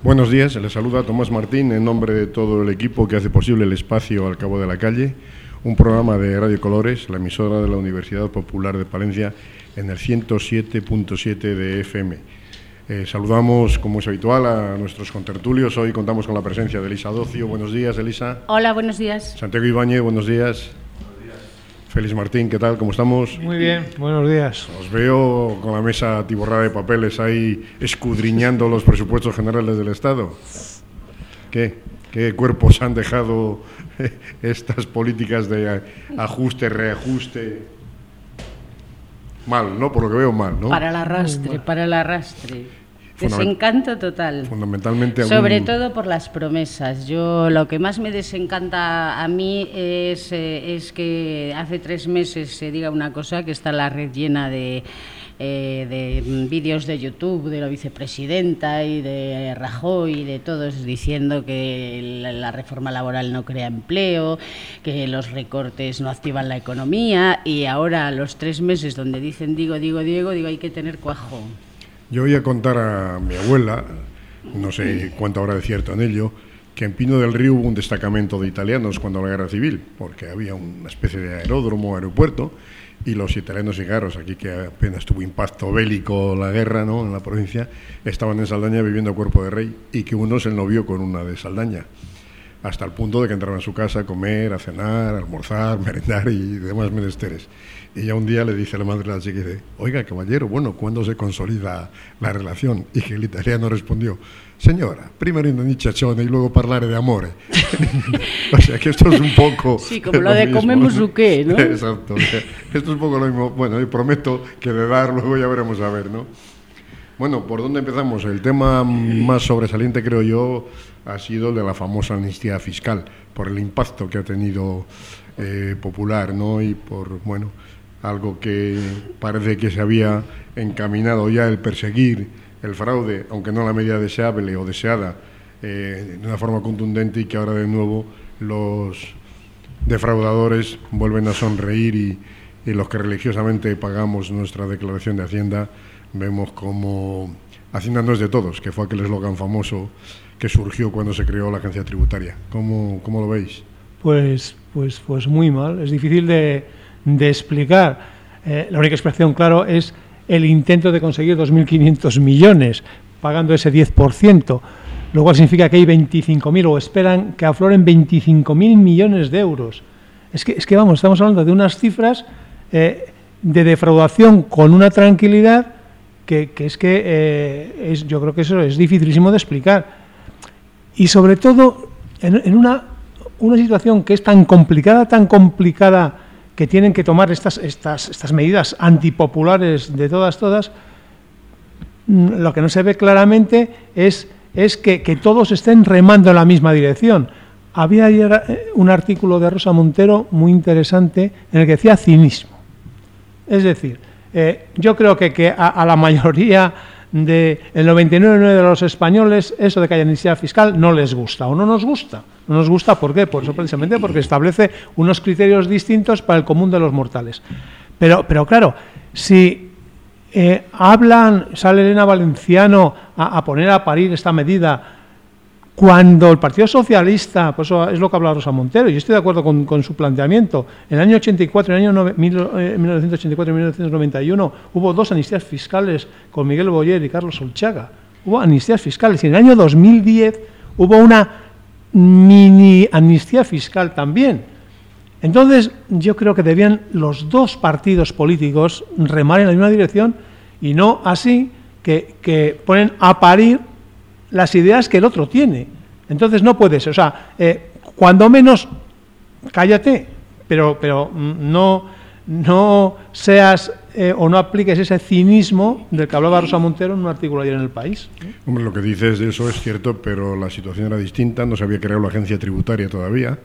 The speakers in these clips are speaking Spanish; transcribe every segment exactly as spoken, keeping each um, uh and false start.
Buenos días, les saluda Tomás Martín en nombre de todo el equipo que hace posible el espacio Al Cabo de la Calle, un programa de Radio Colores, la emisora de la Universidad Popular de Palencia, en el ciento siete punto siete de F M. Eh, saludamos, como es habitual, a nuestros contertulios. Hoy contamos con la presencia de Elisa Docio. Buenos días, Elisa. Hola, buenos días. Santiago Ibáñez, buenos días. Félix Martín, ¿qué tal? ¿Cómo estamos? Muy bien, buenos días. Os veo con la mesa atiborrada de papeles ahí escudriñando los presupuestos generales del Estado. ¿Qué? ¿Qué cuerpos han dejado estas políticas de ajuste, reajuste? Mal, ¿no? Por lo que veo, mal, ¿no? Para el arrastre, para el arrastre. Desencanto total. Fundamentalmente algún... Sobre todo por las promesas. Yo lo que más me desencanta a mí es, eh, es que hace tres meses se diga una cosa, que está la red llena de, eh, de vídeos de YouTube de la vicepresidenta y de Rajoy y de todos diciendo que la, la reforma laboral no crea empleo, que los recortes no activan la economía, y ahora a los tres meses donde dicen digo, digo, digo, digo hay que tener cuajo. Yo voy a contar a mi abuela, no sé cuánto habrá de cierto en ello, que en Pino del Río hubo un destacamento de italianos cuando la guerra civil, porque había una especie de aeródromo, aeropuerto, y los italianos cigarros, aquí que apenas tuvo impacto bélico la guerra, ¿no?, en la provincia, estaban en Saldaña viviendo a cuerpo de rey, y que uno se novió con una de Saldaña, hasta el punto de que entraban a su casa a comer, a cenar, a almorzar, merendar y demás menesteres. Y ya un día le dice a la madre de la chica, dice, oiga, caballero, bueno, ¿cuándo se consolida la relación? Y que el italiano respondió, señora, primero indiciazione y luego parlare de amore. O sea, que esto es un poco... Sí, como lo, lo de mismo, comemos o qué, ¿no? Exacto. O sea, esto es un poco lo mismo. Bueno, y prometo que de dar luego ya veremos a ver, ¿no? Bueno, ¿por dónde empezamos? El tema más sobresaliente, creo yo, ha sido el de la famosa amnistía fiscal, por el impacto que ha tenido eh, popular, ¿no? Y por, bueno... algo que parece que se había encaminado ya el perseguir el fraude, aunque no a la medida deseable o deseada, eh, de una forma contundente, y que ahora de nuevo los defraudadores vuelven a sonreír y, y los que religiosamente pagamos nuestra declaración de Hacienda vemos como Hacienda no es de todos, que fue aquel eslogan famoso que surgió cuando se creó la agencia tributaria. ¿Cómo, cómo lo veis? Pues, pues, pues muy mal, es difícil de... de explicar. Eh, la única explicación, claro, es el intento de conseguir dos mil quinientos millones, pagando ese diez por ciento, lo cual significa que hay veinticinco mil, o esperan que afloren veinticinco mil millones de euros. Es que, es que vamos, estamos hablando de unas cifras eh, de defraudación con una tranquilidad que, que es que eh, es, yo creo que eso es dificilísimo de explicar. Y sobre todo, en, en una, una situación que es tan complicada, tan complicada, que tienen que tomar estas, estas, estas medidas antipopulares de todas, todas, lo que no se ve claramente es, es que, que todos estén remando en la misma dirección. Había ayer un artículo de Rosa Montero muy interesante en el que decía cinismo. Es decir, eh, yo creo que, que a, a la mayoría del noventa y nueve por ciento de los españoles eso de que haya amnistía fiscal no les gusta o no nos gusta. No nos gusta, ¿por qué? Por eso precisamente porque establece unos criterios distintos para el común de los mortales. Pero, pero claro, si eh, hablan, sale Elena Valenciano a, a poner a parir esta medida, cuando el Partido Socialista, pues eso es lo que habla Rosa Montero, y estoy de acuerdo con, con su planteamiento, en el año ochenta y cuatro, en el año mil novecientos ochenta y cuatro y mil novecientos noventa y uno hubo dos amnistías fiscales con Miguel Boyer y Carlos Solchaga. Hubo amnistías fiscales, y en el año dos mil diez hubo una mini amnistía fiscal también. Entonces, yo creo que debían los dos partidos políticos remar en la misma dirección, y no así que, que ponen a parir las ideas que el otro tiene. Entonces no puede ser, o sea, eh, cuando menos cállate, pero pero no no seas eh, o no apliques ese cinismo del que hablaba Rosa Montero en un artículo ayer en El País. Hombre, lo que dices de eso es cierto, pero la situación era distinta, no se había creado la agencia tributaria todavía,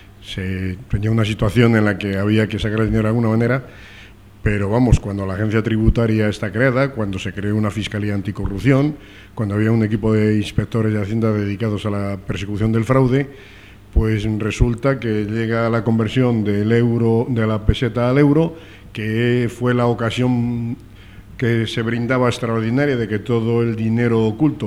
se tenía una situación en la que había que sacar el dinero de alguna manera. Pero vamos, cuando la agencia tributaria está creada, cuando se creó una fiscalía anticorrupción, cuando había un equipo de inspectores de Hacienda dedicados a la persecución del fraude, pues resulta que llega la conversión del euro, de la peseta al euro, que fue la ocasión que se brindaba extraordinaria de que todo el dinero oculto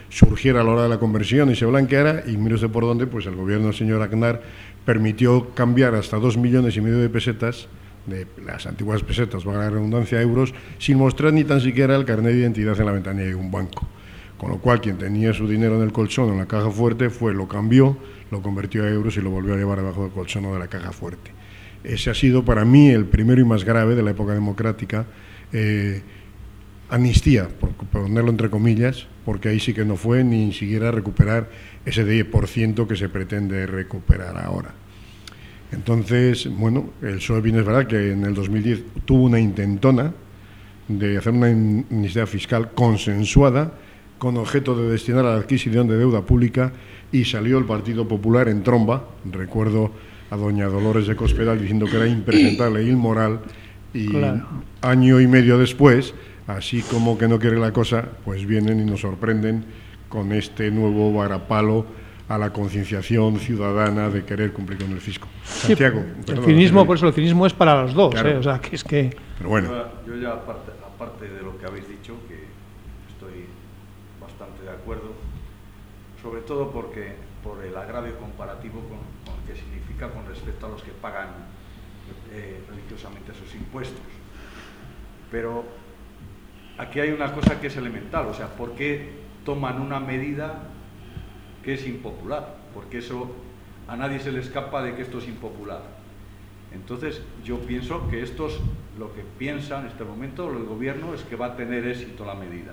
surgiera a la hora de la conversión y se blanqueara, y mire usted por dónde, pues el gobierno del señor Aznar permitió cambiar hasta dos millones y medio de pesetas, de las antiguas pesetas, valga la redundancia, a euros, sin mostrar ni tan siquiera el carnet de identidad en la ventanilla de un banco. Con lo cual, quien tenía su dinero en el colchón o en la caja fuerte, fue, lo cambió, lo convirtió a euros y lo volvió a llevar debajo del colchón o de la caja fuerte. Ese ha sido para mí el primero y más grave de la época democrática, eh, amnistía, por ponerlo entre comillas, porque ahí sí que no fue ni siquiera recuperar ese diez por ciento que se pretende recuperar ahora. Entonces, bueno, el P S O E bien es verdad que en el dos mil diez tuvo una intentona de hacer una amnistía fiscal consensuada con objeto de destinar a la adquisición de deuda pública, y salió el Partido Popular en tromba. Recuerdo a doña Dolores de Cospedal diciendo que era impresentable e inmoral, y claro, año y medio después, así como que no quiere la cosa, pues vienen y nos sorprenden con este nuevo varapalo a la concienciación ciudadana de querer cumplir con el fisco. Santiago. Sí, perdón, el cinismo, el... por eso el cinismo es para los dos, claro. ¿eh? O sea, que es que... Pero bueno. Yo, yo ya, aparte, aparte de lo que habéis dicho, que estoy bastante de acuerdo, sobre todo porque por el agravio comparativo con, con lo que significa con respecto a los que pagan eh, religiosamente sus impuestos. Pero aquí hay una cosa que es elemental, o sea, ¿por qué toman una medida que es impopular? Porque eso a nadie se le escapa de que esto es impopular. Entonces yo pienso que estos, lo que piensa en este momento el gobierno es que va a tener éxito la medida.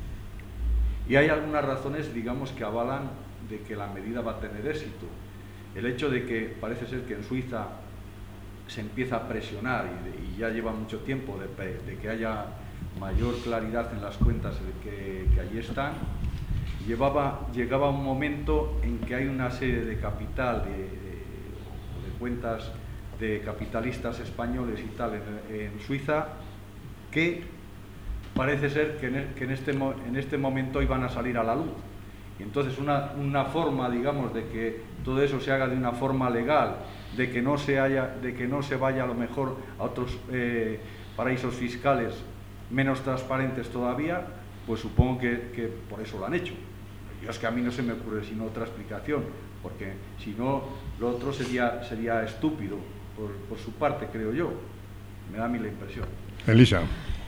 Y hay algunas razones, digamos, que avalan de que la medida va a tener éxito. El hecho de que parece ser que en Suiza se empieza a presionar y, de, y ya lleva mucho tiempo de, de que haya mayor claridad en las cuentas que, que allí están. Llevaba, llegaba un momento en que hay una serie de capital, de, de, de cuentas de capitalistas españoles y tal en, en Suiza, que parece ser que, en, que en, este, en este momento iban a salir a la luz. Y entonces una, una forma, digamos, de que todo eso se haga de una forma legal, de que no se, haya, de que no se vaya a lo mejor a otros eh, paraísos fiscales menos transparentes todavía, pues supongo que, que por eso lo han hecho. Yo es que a mí no se me ocurre sino otra explicación, porque si no, lo otro sería, sería estúpido por, por su parte, creo yo. Me da a mí la impresión. Elisa.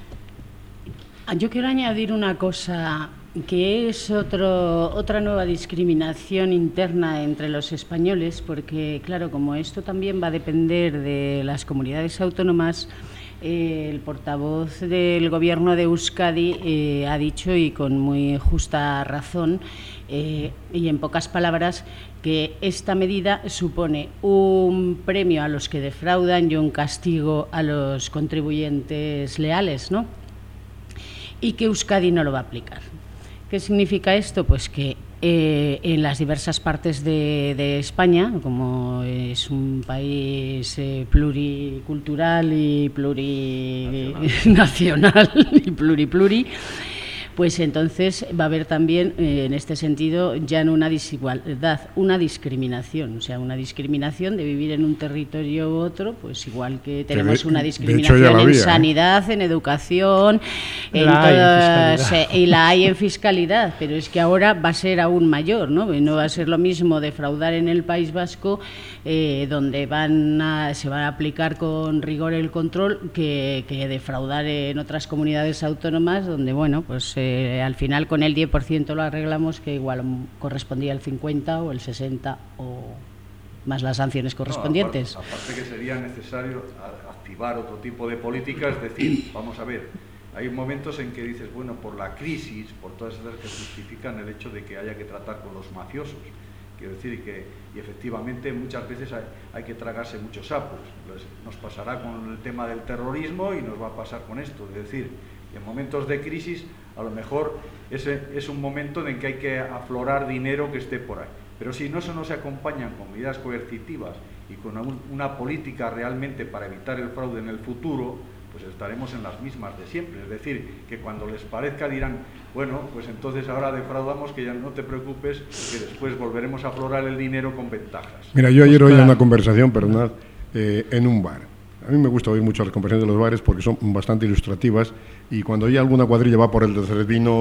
Yo quiero añadir una cosa, que es otro, otra nueva discriminación interna entre los españoles, porque, claro, como esto también va a depender de las comunidades autónomas, Eh, el portavoz del Gobierno de Euskadi eh, ha dicho, y con muy justa razón, eh, y en pocas palabras, que esta medida supone un premio a los que defraudan y un castigo a los contribuyentes leales, ¿no? Y que Euskadi no lo va a aplicar. ¿Qué significa esto? Pues que Eh, en las diversas partes de, de España, como es un país eh, pluricultural y plurinacional y pluripluri, pues entonces va a haber también, eh, en este sentido, ya no una desigualdad, una discriminación, o sea, una discriminación de vivir en un territorio u otro, pues igual que tenemos de, una discriminación en había, sanidad, ¿eh? En educación, en todas, eh, y la hay en fiscalidad, pero es que ahora va a ser aún mayor, ¿no? No va a ser lo mismo defraudar en el País Vasco, eh, donde van a, se va a aplicar con rigor el control, que, que defraudar en otras comunidades autónomas, donde, bueno, pues Eh, al final con el diez por ciento lo arreglamos, que igual correspondía al cincuenta o el sesenta o más las sanciones correspondientes. No, aparte, aparte que sería necesario activar otro tipo de políticas, es decir, vamos a ver, hay momentos en que dices, bueno, por la crisis, por todas esas que justifican el hecho de que haya que tratar con los mafiosos, quiero decir que y efectivamente muchas veces hay, hay que tragarse muchos sapos. Entonces, nos pasará con el tema del terrorismo y nos va a pasar con esto, es decir, en momentos de crisis a lo mejor ese es un momento en que hay que aflorar dinero que esté por ahí. Pero si no, eso no se acompañan con medidas coercitivas y con una, una política realmente para evitar el fraude en el futuro, pues estaremos en las mismas de siempre. Es decir, que cuando les parezca dirán, bueno, pues entonces ahora defraudamos, que ya no te preocupes, que después volveremos a aflorar el dinero con ventajas. Mira, yo ayer oí una conversación, perdonad, eh, en un bar. A mí me gusta oír mucho las conversaciones de los bares porque son bastante ilustrativas, y cuando ya alguna cuadrilla va por el tercer vino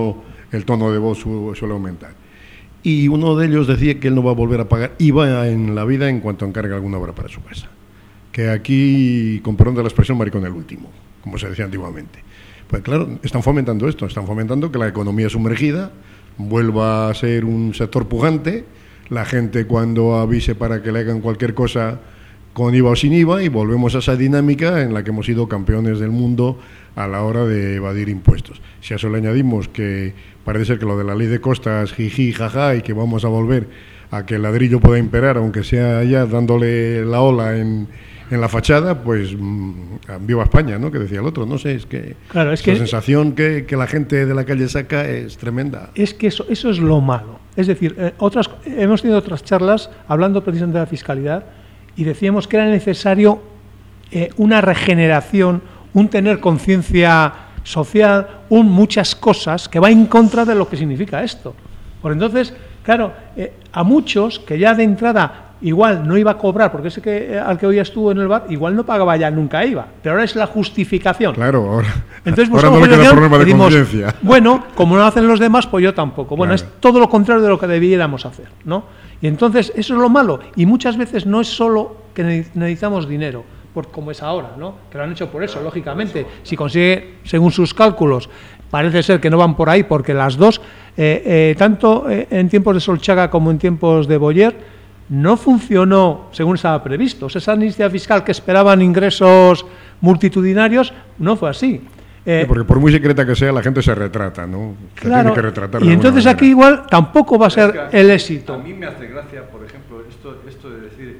el tono de voz su, suele aumentar. Y uno de ellos decía que él no va a volver a pagar I V A en la vida en cuanto encargue alguna obra para su casa. Que aquí, con perdón de la expresión, maricón el último, como se decía antiguamente. Pues claro, están fomentando esto, están fomentando que la economía sumergida vuelva a ser un sector pujante, la gente cuando avise para que le hagan cualquier cosa con I V A o sin I V A, y volvemos a esa dinámica en la que hemos sido campeones del mundo a la hora de evadir impuestos. Si a eso le añadimos que parece ser que lo de la ley de costas, jiji, jaja, y que vamos a volver a que el ladrillo pueda imperar, aunque sea ya dándole la ola en, en la fachada, pues mmm, viva España, ¿no? Que decía el otro, no sé, es que, claro, es la que sensación que, que la gente de la calle saca es tremenda. Es que eso, eso es lo malo. Es decir, eh, otras, hemos tenido otras charlas hablando precisamente de la fiscalidad y decíamos que era necesario eh, una regeneración, un tener conciencia social, un muchas cosas que va en contra de lo que significa esto. Por entonces, claro, eh, a muchos que ya de entrada igual no iba a cobrar, porque ese que al que hoy estuvo en el bar, igual no pagaba ya nunca I V A, pero ahora es la justificación. Claro, ahora, entonces, ahora no le queda problema de decimos, conciencia. Bueno, como no lo hacen los demás, pues yo tampoco. Bueno, claro. Es todo lo contrario de lo que debiéramos hacer, ¿no? Y entonces, eso es lo malo. Y muchas veces no es solo que necesitamos dinero, por, como es ahora, ¿no? Que lo han hecho por eso, claro, lógicamente. Por eso. Si consigue, según sus cálculos, parece ser que no van por ahí, porque las dos, eh, eh, tanto eh, en tiempos de Solchaga como en tiempos de Boyer, no funcionó según estaba previsto. Esa amnistía fiscal que esperaban ingresos multitudinarios no fue así. Eh, sí, porque por muy secreta que sea, la gente se retrata, ¿no? Se claro, tiene que retratar. Y entonces aquí igual tampoco va a ser es que el éxito. A mí me hace gracia, por ejemplo, esto, esto de decir,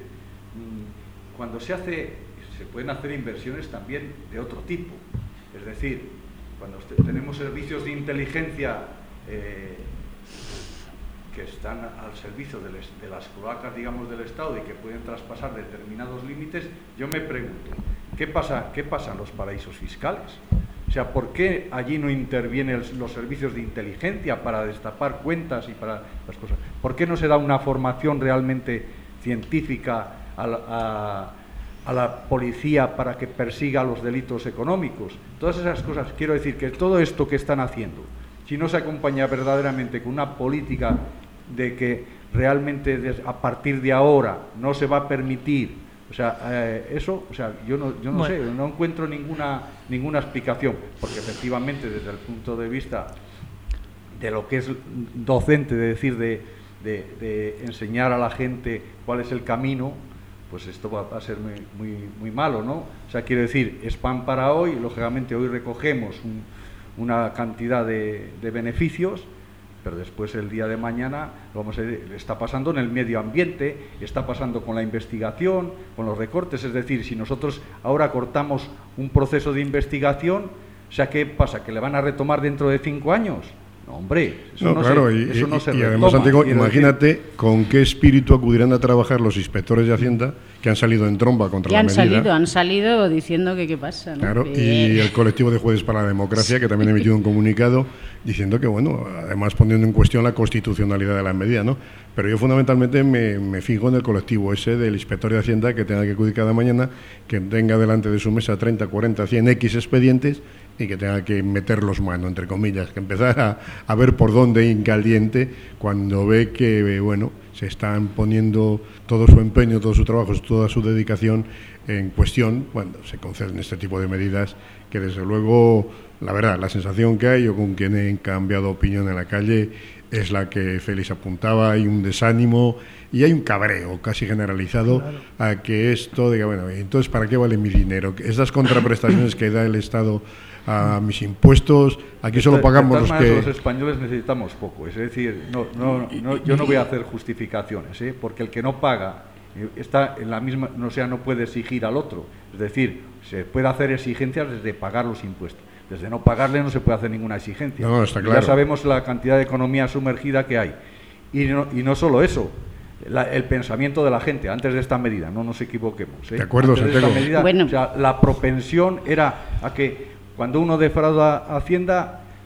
mmm, cuando se hace, se pueden hacer inversiones también de otro tipo. Es decir, cuando tenemos servicios de inteligencia eh, que están al servicio de, les, de las cloacas, digamos, del Estado y que pueden traspasar determinados límites, yo me pregunto, ¿qué pasa, qué pasa en los paraísos fiscales? O sea, ¿por qué allí no intervienen los servicios de inteligencia para destapar cuentas y para las cosas? ¿Por qué no se da una formación realmente científica a la, a, a la policía para que persiga los delitos económicos? Todas esas cosas, quiero decir que todo esto que están haciendo, si no se acompaña verdaderamente con una política de que realmente a partir de ahora no se va a permitir, o sea, eh, eso, o sea, yo no, yo no bueno. sé, no encuentro ninguna ninguna explicación, porque efectivamente desde el punto de vista de lo que es docente, de decir, de, de, de enseñar a la gente cuál es el camino, pues esto va a ser muy, muy, muy malo, ¿no? O sea, quiero decir, es pan para hoy, lógicamente hoy recogemos un, una cantidad de, de beneficios, pero después el día de mañana vamos a decir, está pasando en el medio ambiente, está pasando con la investigación, con los recortes, es decir, si nosotros ahora cortamos un proceso de investigación, o sea, ¿qué pasa? ¿Que le van a retomar dentro de cinco años? No, hombre, eso no, no, claro, se, y, eso no y, se y retoma. además, Santiago, Quiero imagínate decir, con qué espíritu acudirán a trabajar los inspectores de Hacienda que han salido en tromba contra que la han medida. salido, han salido diciendo que qué pasa, ¿no? Claro, que... y el colectivo de Jueces para la Democracia, que también ha emitido un comunicado diciendo que, bueno, además poniendo en cuestión la constitucionalidad de la medida, ¿no? Pero yo fundamentalmente me, me fijo en el colectivo ese del inspector de Hacienda que tenga que acudir cada mañana, que tenga delante de su mesa treinta, cuarenta, cien X expedientes y que tenga que meter los manos, entre comillas, que empezar a, a ver por dónde en caliente cuando ve que, bueno, se están poniendo todo su empeño, todo su trabajo, toda su dedicación en cuestión cuando se conceden este tipo de medidas que, desde luego, la verdad, la sensación que hay, o con quien he cambiado opinión en la calle, es la que Félix apuntaba. Hay un desánimo y hay un cabreo casi generalizado, claro, a que esto diga, bueno, entonces, ¿para qué vale mi dinero? Estas contraprestaciones que da el Estado a mis impuestos, aquí solo de, pagamos de los que... Los españoles necesitamos poco, es decir, no, no, no, yo no voy a hacer justificaciones, ¿eh? Porque el que no paga está en la misma, no sea, no puede exigir al otro, es decir, se puede hacer exigencias desde pagar los impuestos, desde no pagarle no se puede hacer ninguna exigencia. No, está claro. Ya sabemos la cantidad de economía sumergida que hay, y no, y no solo eso. La, el pensamiento de la gente antes de esta medida, no nos equivoquemos, ¿eh? De acuerdo, antes de esta medida, bueno. o sea, la propensión era a que cuando uno defrauda a Hacienda,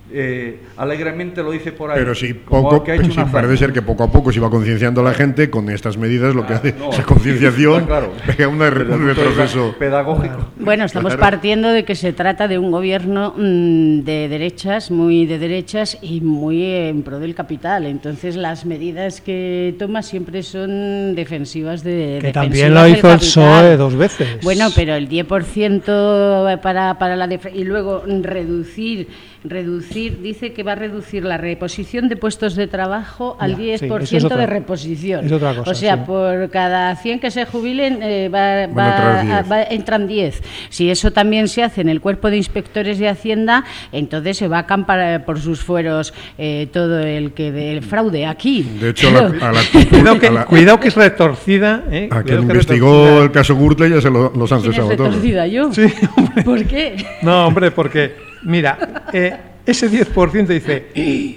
eh, alegremente lo dice por ahí. Pero si poco, que ha hecho si una parece ser que poco a poco se va concienciando a la gente con estas medidas, lo ah, que hace no, esa concienciación, sí, claro. pega una, un retroceso pedagógico. Bueno, estamos Claro. partiendo de que se trata de un gobierno mmm, de derechas, muy de derechas y muy en pro del capital. Entonces, las medidas que toma siempre son defensivas de Que defensivas también lo del hizo el capital. P S O E dos veces. Bueno, pero el diez por ciento para, para la def- y luego reducir, reducir, dice que va a reducir la reposición de puestos de trabajo al Ya, diez por ciento sí, eso es otra- de reposición. es otra cosa, o sea, sí. por cada cien que se jubilen eh, va, Van a entrar va- diez. va- entran diez. Si eso también se hace en el cuerpo de inspectores de Hacienda, entonces se va a acampar por sus fueros eh, todo el que del fraude aquí. De hecho, a la, a la- Cuidado que, a la- cuidado que es retorcida. ¿eh? a Cuidado quien que es investigó retorcida. el caso Gürtel ya se lo, los han ¿Quién es cesado todos. retorcida yo? Sí, hombre. ¿Por qué? No, hombre, porque, mira, eh, ese diez por ciento dice,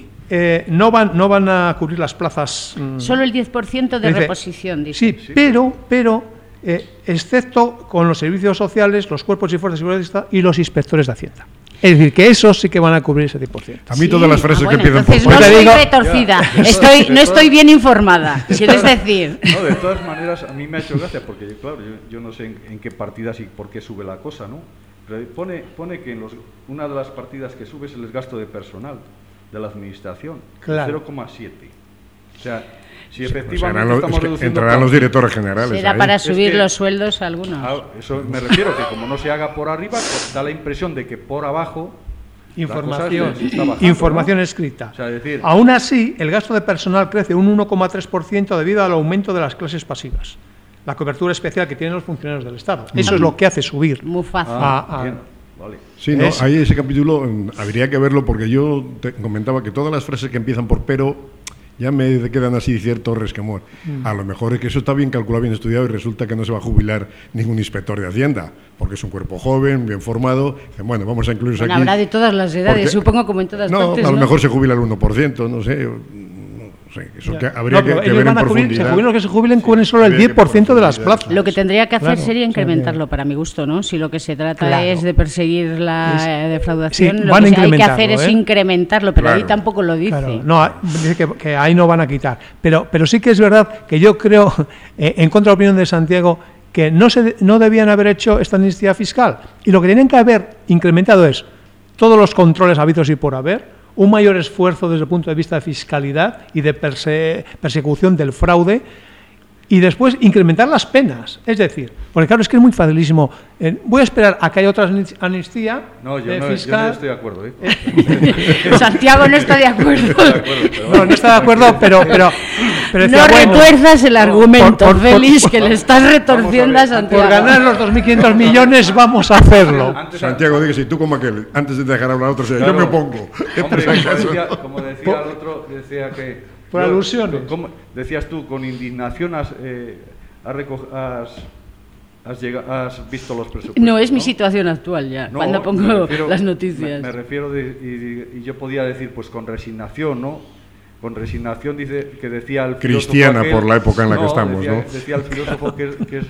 eh, no, van, no van a cubrir las plazas. mm, Solo el diez por ciento de dice, reposición, dice. Sí, pero, pero eh, excepto con los servicios sociales, los cuerpos y fuerzas de seguridad del Estado y los inspectores de Hacienda. Es decir, que esos sí que van a cubrir ese diez por ciento. A mí Sí. todas las frases Ah, bueno, que empiezan por entonces no Pues te soy digo- retorcida, Ya. estoy, De no estoy todas- bien informada, quieres decir. No, de todas maneras, a mí me ha hecho gracia, porque claro, yo, yo no sé en, en qué partidas y por qué sube la cosa, ¿no? Pero pone, pone que en los, una de las partidas que sube es el gasto de personal de la administración, Claro. cero coma siete. O sea, si Pues efectivamente serán los- estamos es que reduciendo... entrarán los directores generales. Será ahí. para Es subir que- los sueldos a algunos. Ah, eso me refiero, que como no se haga por arriba, pues da la impresión de que por abajo... Información, la cosa se está bajando, información ¿no? escrita. O sea, es decir, Aún así, el gasto de personal crece un uno coma tres por ciento debido al aumento de las clases pasivas, la cobertura especial que tienen los funcionarios del Estado. Eso es lo que hace subir. Muy fácil. Ah, ah. bien, vale. Sí, no, Es- ahí ese capítulo mm, habría que verlo porque yo te comentaba que todas las frases que empiezan por pero ya me quedan así ciertos resquemor. A lo mejor es que eso está bien calculado, bien estudiado y resulta que no se va a jubilar ningún inspector de Hacienda, porque es un cuerpo joven, bien formado. Dicen, bueno, vamos a incluirse Bueno, aquí. habrá de todas las edades, Porque- supongo, como en todas No, partes. a lo ¿no? mejor se jubila el uno por ciento, no sé. No sé, eso Ya. que habría No, pero que, que ellos ver en van a cubrir, se profundidad. jubilen los que se jubilen, cubren solo el habría que diez por ciento de las profundizar. plazas. Lo que tendría que hacer Claro, sería o sea que- incrementarlo, para mi gusto, ¿no? Si lo que se trata Claro. es de perseguir la Es- eh, defraudación, sí, lo van que a hay que incrementarlo, hacer es ¿eh? incrementarlo, pero ahí Claro. tampoco lo dice. Claro, no, dice que, que ahí no van a quitar. Pero, pero sí que es verdad que yo creo, eh, en contra de la opinión de Santiago, que no, se, no debían haber hecho esta amnistía fiscal. Y lo que tienen que haber incrementado es todos los controles habidos y por haber, un mayor esfuerzo desde el punto de vista de fiscalidad y de perse- persecución del fraude, y después incrementar las penas. Es decir, porque claro, es que es muy facilísimo. Eh, voy a esperar a que haya otra amnistía No, yo eh, no, yo fiscal. no estoy de acuerdo, ¿eh? Santiago no está de acuerdo. Estoy de acuerdo, pero No, no está de acuerdo, pero, pero, pero decía, No bueno, retuerzas el argumento, por- por- Félix, por- que le estás retorciendo a, Vamos a ver, Santiago. por ganar los dos mil quinientos millones vamos a hacerlo. Antes- Santiago, diga si tú como aquel, antes de dejar hablar a otro, Claro. yo me opongo. Hombre, Por si como acaso. decía, como decía el otro, decía que... Por yo- alusiones. como- decías tú, con indignación has, eh, has, reco- has, has llega- has visto los presupuestos. No, es mi situación actual ya, No, cuando me pongo refiero- las Me, noticias. me refiero, de, y, y yo podía decir, pues con resignación, ¿no? Con resignación dice que decía el filósofo Cristiana aquel- por la época en la que estamos, decía, ¿no? Decía el filósofo que es, que es,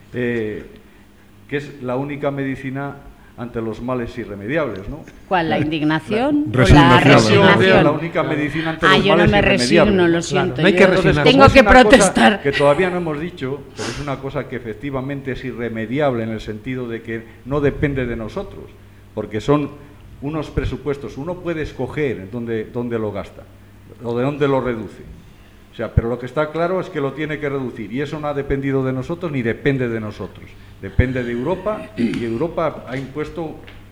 eh, que es la única medicina ante los males irremediables, ¿no? ¿Cuál? ¿La indignación o la Resignación. resignación? La única medicina ante Ah, los yo no males me resigno, irremediables. lo siento. no hay yo que Entonces, resignarse. tengo como es que una cosa protestar. que todavía no hemos dicho, pero es una cosa que efectivamente es irremediable en el sentido de que no depende de nosotros, porque son unos presupuestos. Uno puede escoger dónde, dónde lo gasta o de dónde lo reduce. O sea, pero lo que está claro es que lo tiene que reducir y eso no ha dependido de nosotros ni depende de nosotros. Depende de Europa y Europa ha impuesto,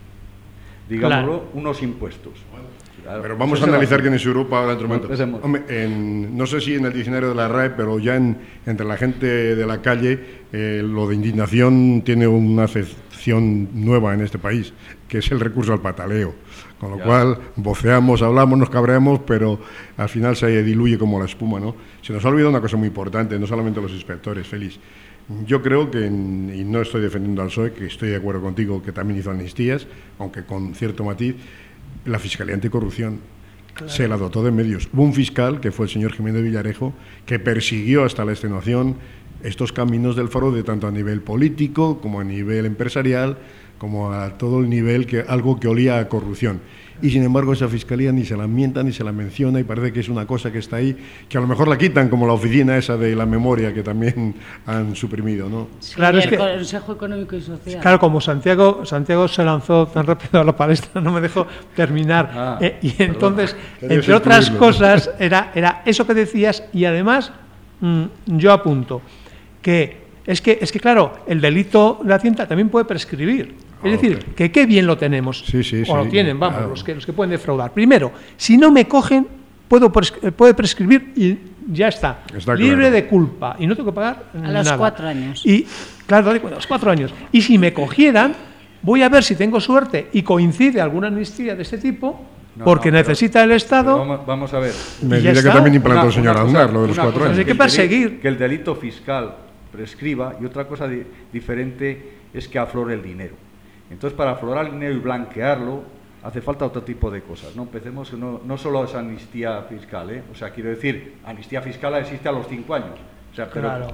digámoslo, Claro. unos impuestos. Pero vamos a Ese analizar va- quién es Europa dentro de un momento. Empecemos. Hombre, en- no sé si en el diccionario de la R A E, pero ya en, entre la gente de la calle, eh, lo de indignación tiene una acepción nueva en este país, que es el recurso al pataleo. Con lo Ya. cual, voceamos, hablamos, nos cabreamos, pero al final se diluye como la espuma, ¿no? Se nos ha olvidado una cosa muy importante, no solamente los inspectores, Félix. Yo creo que, en- y no estoy defendiendo al P S O E, que estoy de acuerdo contigo, que también hizo amnistías, aunque con cierto matiz, la Fiscalía Anticorrupción se la dotó de medios. Hubo un fiscal, que fue el señor Jiménez Villarejo, que persiguió hasta la extenuación estos caminos del fraude, tanto a nivel político como a nivel empresarial, como a todo el nivel, que algo que olía a corrupción. Y sin embargo esa fiscalía ni se la mienta ni se la menciona y parece que es una cosa que está ahí, que a lo mejor la quitan, como la oficina esa de la memoria que también han suprimido, ¿no? Sí, claro, el es que, Consejo Económico y Social. Claro, como Santiago Santiago se lanzó tan rápido a la palestra, no me dejó terminar. Ah, eh, y entonces, Querías entre otras incluirlo. cosas, era, era eso que decías y además mmm, yo apunto que es que, es que claro, el delito de Hacienda también puede prescribir. Es decir, Okay. que qué bien lo tenemos, Sí, sí, o sí, lo tienen, vamos, claro. los, que, los que pueden defraudar. Primero, si no me cogen, puedo pres- puede prescribir y ya está, Está libre claro. de culpa y no tengo que pagar A los nada. cuatro años. Y, claro, a los cuatro años. Y si me cogieran, voy a ver si tengo suerte y coincide alguna amnistía de este tipo, No, porque no, pero- necesita el Estado. Pero vamos, vamos a ver. Me Y ya diré que está. también implantó Una- el señor una cosa- Aznar, lo de los una cuatro cosa años. Hay que el deli- perseguir. Que el delito fiscal prescriba y otra cosa di- diferente es que aflore el dinero. Entonces, para aflorar el dinero y blanquearlo, hace falta otro tipo de cosas. No empecemos, no, no solo es amnistía fiscal, ¿eh? O sea, quiero decir, amnistía fiscal existe a los cinco años. O sea, pero Claro.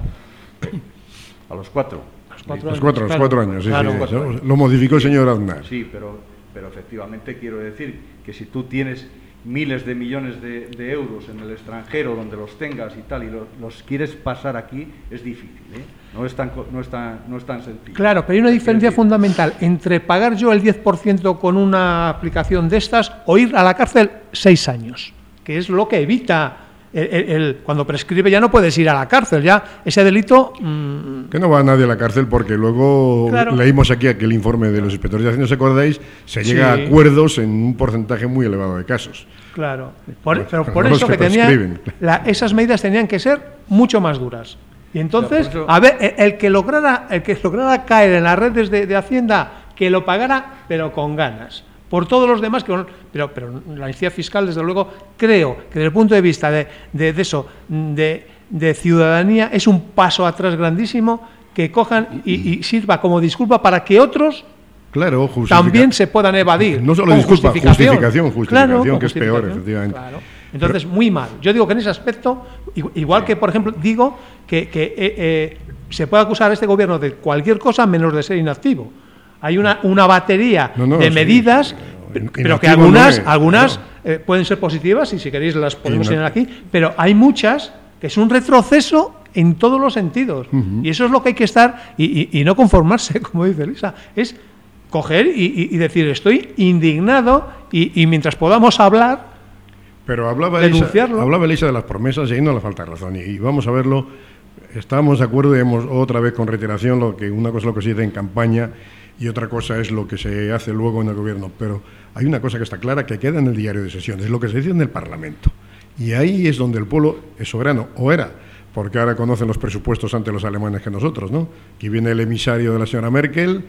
a los cuatro. Los cuatro Los años, cuatro, los claro. cuatro años, sí, Claro. sí, Cuatro eso años. lo modificó el señor Aznar. Sí, pero, pero efectivamente quiero decir que si tú tienes miles de millones de, de euros en el extranjero donde los tengas y tal y lo- los quieres pasar aquí, es difícil, ¿eh? No es tan, co- no es tan, no es tan sencillo. Claro, pero hay una Quiero diferencia decir, fundamental entre pagar yo el diez por ciento con una aplicación de estas o ir a la cárcel seis años, que es lo que evita. El, el- el- cuando prescribe ya no puedes ir a la cárcel, ya ese delito. mmm, Que no va nadie a la cárcel porque luego Claro. leímos aquí aquel informe de los inspectores de Hacienda, ¿os acordáis? Se llega Sí. a acuerdos en un porcentaje muy elevado de casos. Claro, por, Pero- pero pero por no los eso que que tenía prescriben. la- esas medidas tenían que ser mucho más duras. Y entonces, O sea, por eso- a ver, el, el que lograra, el que lograra caer en las redes de, de Hacienda, que lo pagara, pero con ganas. Por todos los demás, que no- pero, pero la amnistía fiscal, desde luego, creo que desde el punto de vista de, de, de eso, de, de ciudadanía, es un paso atrás grandísimo que cojan y, y sirva como disculpa para que otros Claro, justifica- también se puedan evadir. No solo con disculpa, justificación, justificación, Claro, con que es peor, justificación. efectivamente. Claro. Entonces, muy mal. Yo digo que en ese aspecto, igu- igual que, por ejemplo, digo que, que, eh, eh, se puede acusar a este gobierno de cualquier cosa menos de ser inactivo. Hay una, una batería No, no, de sí, medidas, sí, pero, in- pero que inactivo algunas, no es, algunas claro. eh, pueden ser positivas y si queréis las podemos Ina- tener aquí, pero hay muchas que es un retroceso en todos los sentidos. Ujú. Y eso es lo que hay que estar y, y- y no conformarse, como dice Elisa, es coger y, y- y decir estoy indignado y, y mientras podamos hablar, Pero hablaba Elisa, denunciarlo. hablaba Elisa de las promesas y ahí no le falta razón. Y, y vamos a verlo, estamos de acuerdo y hemos otra vez con reiteración lo que una cosa es lo que se dice en campaña y otra cosa es lo que se hace luego en el gobierno. Pero hay una cosa que está clara que queda en el diario de sesiones, lo que se dice en el Parlamento. Y ahí es donde el pueblo es soberano, o era, porque ahora conocen los presupuestos ante los alemanes que nosotros, ¿no? Aquí viene el emisario de la señora Merkel,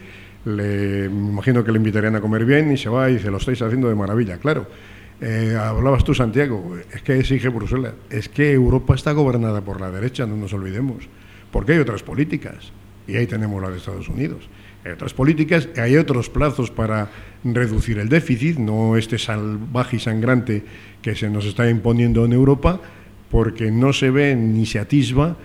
le, me imagino que le invitarían a comer bien y se va y dice, lo estáis haciendo de maravilla, claro. Eh, hablabas tú, Santiago, es que exige Bruselas, es que Europa está gobernada por la derecha, no nos olvidemos, porque hay otras políticas, y ahí tenemos la de Estados Unidos. Hay otras políticas, hay otros plazos para reducir el déficit, no este salvaje y sangrante que se nos está imponiendo en Europa, porque no se ve ni se atisba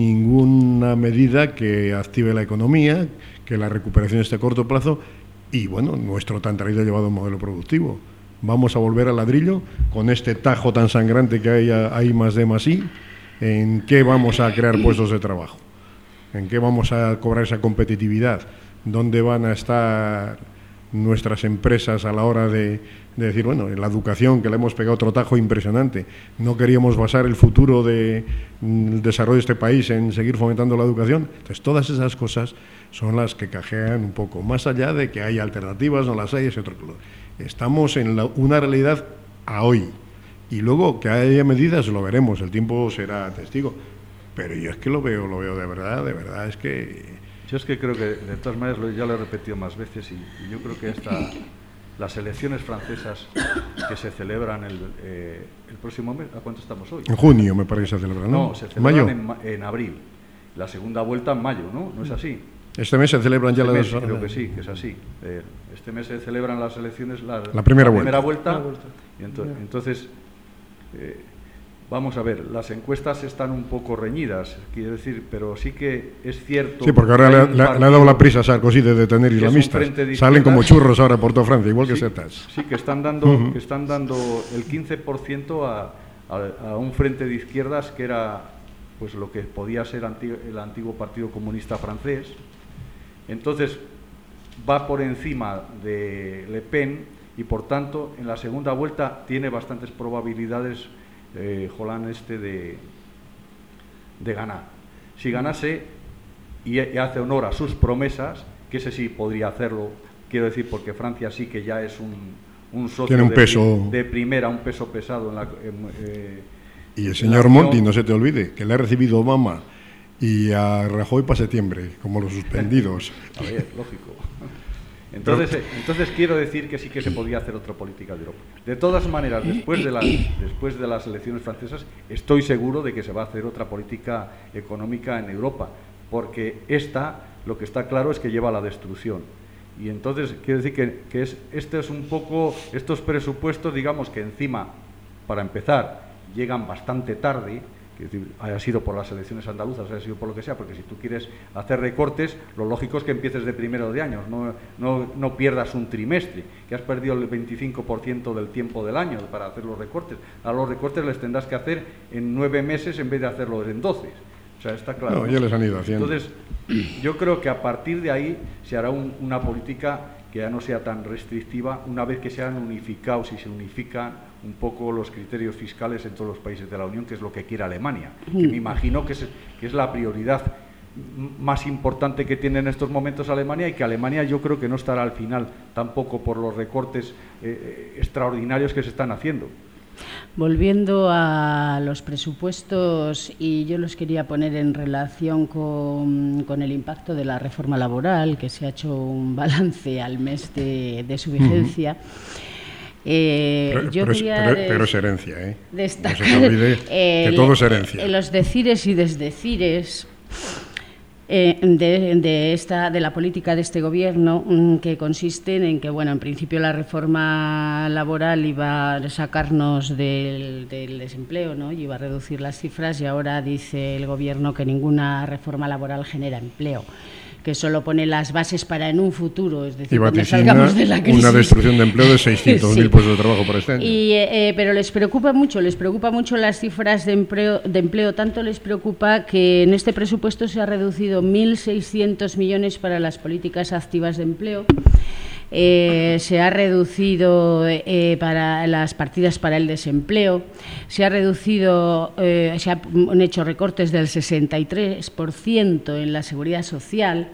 ninguna medida que active la economía, que la recuperación esté a corto plazo, y bueno, nuestro tan traído ha llevado un modelo productivo. Vamos a volver al ladrillo con este tajo tan sangrante que hay, hay más de más I. ¿En qué vamos a crear puestos de trabajo? ¿En qué vamos a cobrar esa competitividad? ¿Dónde van a estar nuestras empresas a la hora de, de decir, bueno, en la educación, que le hemos pegado otro tajo impresionante? No queríamos basar el futuro del de, desarrollo de este país en seguir fomentando la educación. Entonces, todas esas cosas son las que cajean un poco. Más allá de que hay alternativas, no las hay, es otro color. Estamos en la, una realidad a hoy. Y luego que haya medidas lo veremos, el tiempo será testigo. Pero yo es que lo veo, lo veo de verdad, de verdad, es que... Yo es que creo que, de todas maneras, lo- ya lo he repetido más veces y, y yo creo que esta, las elecciones francesas que se celebran el, eh, el próximo mes, ¿a cuánto estamos hoy? En junio me parece que se celebra, ¿no? No, se ¿En celebran mayo? en, ma- en abril. La segunda vuelta en mayo, ¿no? ¿No es así? Este mes se celebran ya Este las... mes creo que sí, que es así. Eh, este mes se celebran las elecciones, la, La primera primera La vuelta. vuelta. Y ento- entonces, eh, Vamos a ver, las encuestas están un poco reñidas, quiero decir, pero sí que es cierto... Sí, porque ahora le, le, le ha dado la prisa a Sarkozy de detener islamistas. Salen como churros ahora por toda Francia, igual que sí, setas. Sí, que están dando, uh-huh. que están dando el quince por ciento a, a, a un frente de izquierdas que era pues lo que podía ser anti, el antiguo Partido Comunista francés. Entonces, va por encima de Le Pen y, por tanto, en la segunda vuelta tiene bastantes probabilidades... Eh, Hollande este de, de ganar. Si ganase y, y hace honor a sus promesas, que ese sí podría hacerlo, quiero decir, porque Francia sí que ya es un, un socio Tiene un de, peso. de primera, un peso pesado en la, en, eh, y el señor Monti, no se te olvide, que le ha recibido Obama y a Rajoy para septiembre, como los suspendidos. A ver, lógico. Entonces, eh, entonces quiero decir que sí que se podía hacer otra política de Europa. De todas maneras, después de, las, después de las elecciones francesas, estoy seguro de que se va a hacer otra política económica en Europa, porque esta, lo que está claro es que lleva a la destrucción. Y entonces, quiero decir que, que es, este es un poco, estos presupuestos, digamos que encima, para empezar, llegan bastante tarde, es decir, haya sido por las elecciones andaluzas, haya sido por lo que sea, porque si tú quieres hacer recortes, lo lógico es que empieces de primero de años, no, no, no pierdas un trimestre, que has perdido el veinticinco por ciento del tiempo del año para hacer los recortes. A los recortes les tendrás que hacer en nueve meses en vez de hacerlos en doce. O sea, está claro. No, ya les han ido haciendo. Entonces, yo creo que a partir de ahí se hará un, una política que ya no sea tan restrictiva, una vez que sean unificados y se unifican un poco los criterios fiscales en todos los países de la Unión, que es lo que quiere Alemania, que me imagino que es, que es la prioridad más importante que tiene en estos momentos Alemania, y que Alemania yo creo que no estará al final tampoco por los recortes eh, extraordinarios que se están haciendo. Volviendo a los presupuestos, y yo los quería poner en relación con, con el impacto de la reforma laboral, que se ha hecho un balance al mes de, de su vigencia. Uh-huh. Eh, pero, yo pero, quería pero, pero es herencia, ¿eh? Destacar, no se te olvide eh, que todo es herencia. Eh, los decires y desdecires eh, de, de, esta, de la política de este gobierno, mm, que consisten en que, bueno, en principio la reforma laboral iba a sacarnos del, del desempleo, ¿no? Y iba a reducir las cifras, y ahora dice el gobierno que ninguna reforma laboral genera empleo, que solo pone las bases para en un futuro, es decir, cuando salgamos de la crisis. Una destrucción de empleo de seiscientos mil sí. puestos de trabajo para este año. Y, eh, pero les preocupa mucho, les preocupa mucho las cifras de empleo, de empleo, tanto les preocupa que en este presupuesto se ha reducido mil seiscientos millones para las políticas activas de empleo. Eh, se ha reducido eh, para las partidas para el desempleo, se ha reducido, eh, se han hecho recortes del sesenta y tres por ciento en la seguridad social.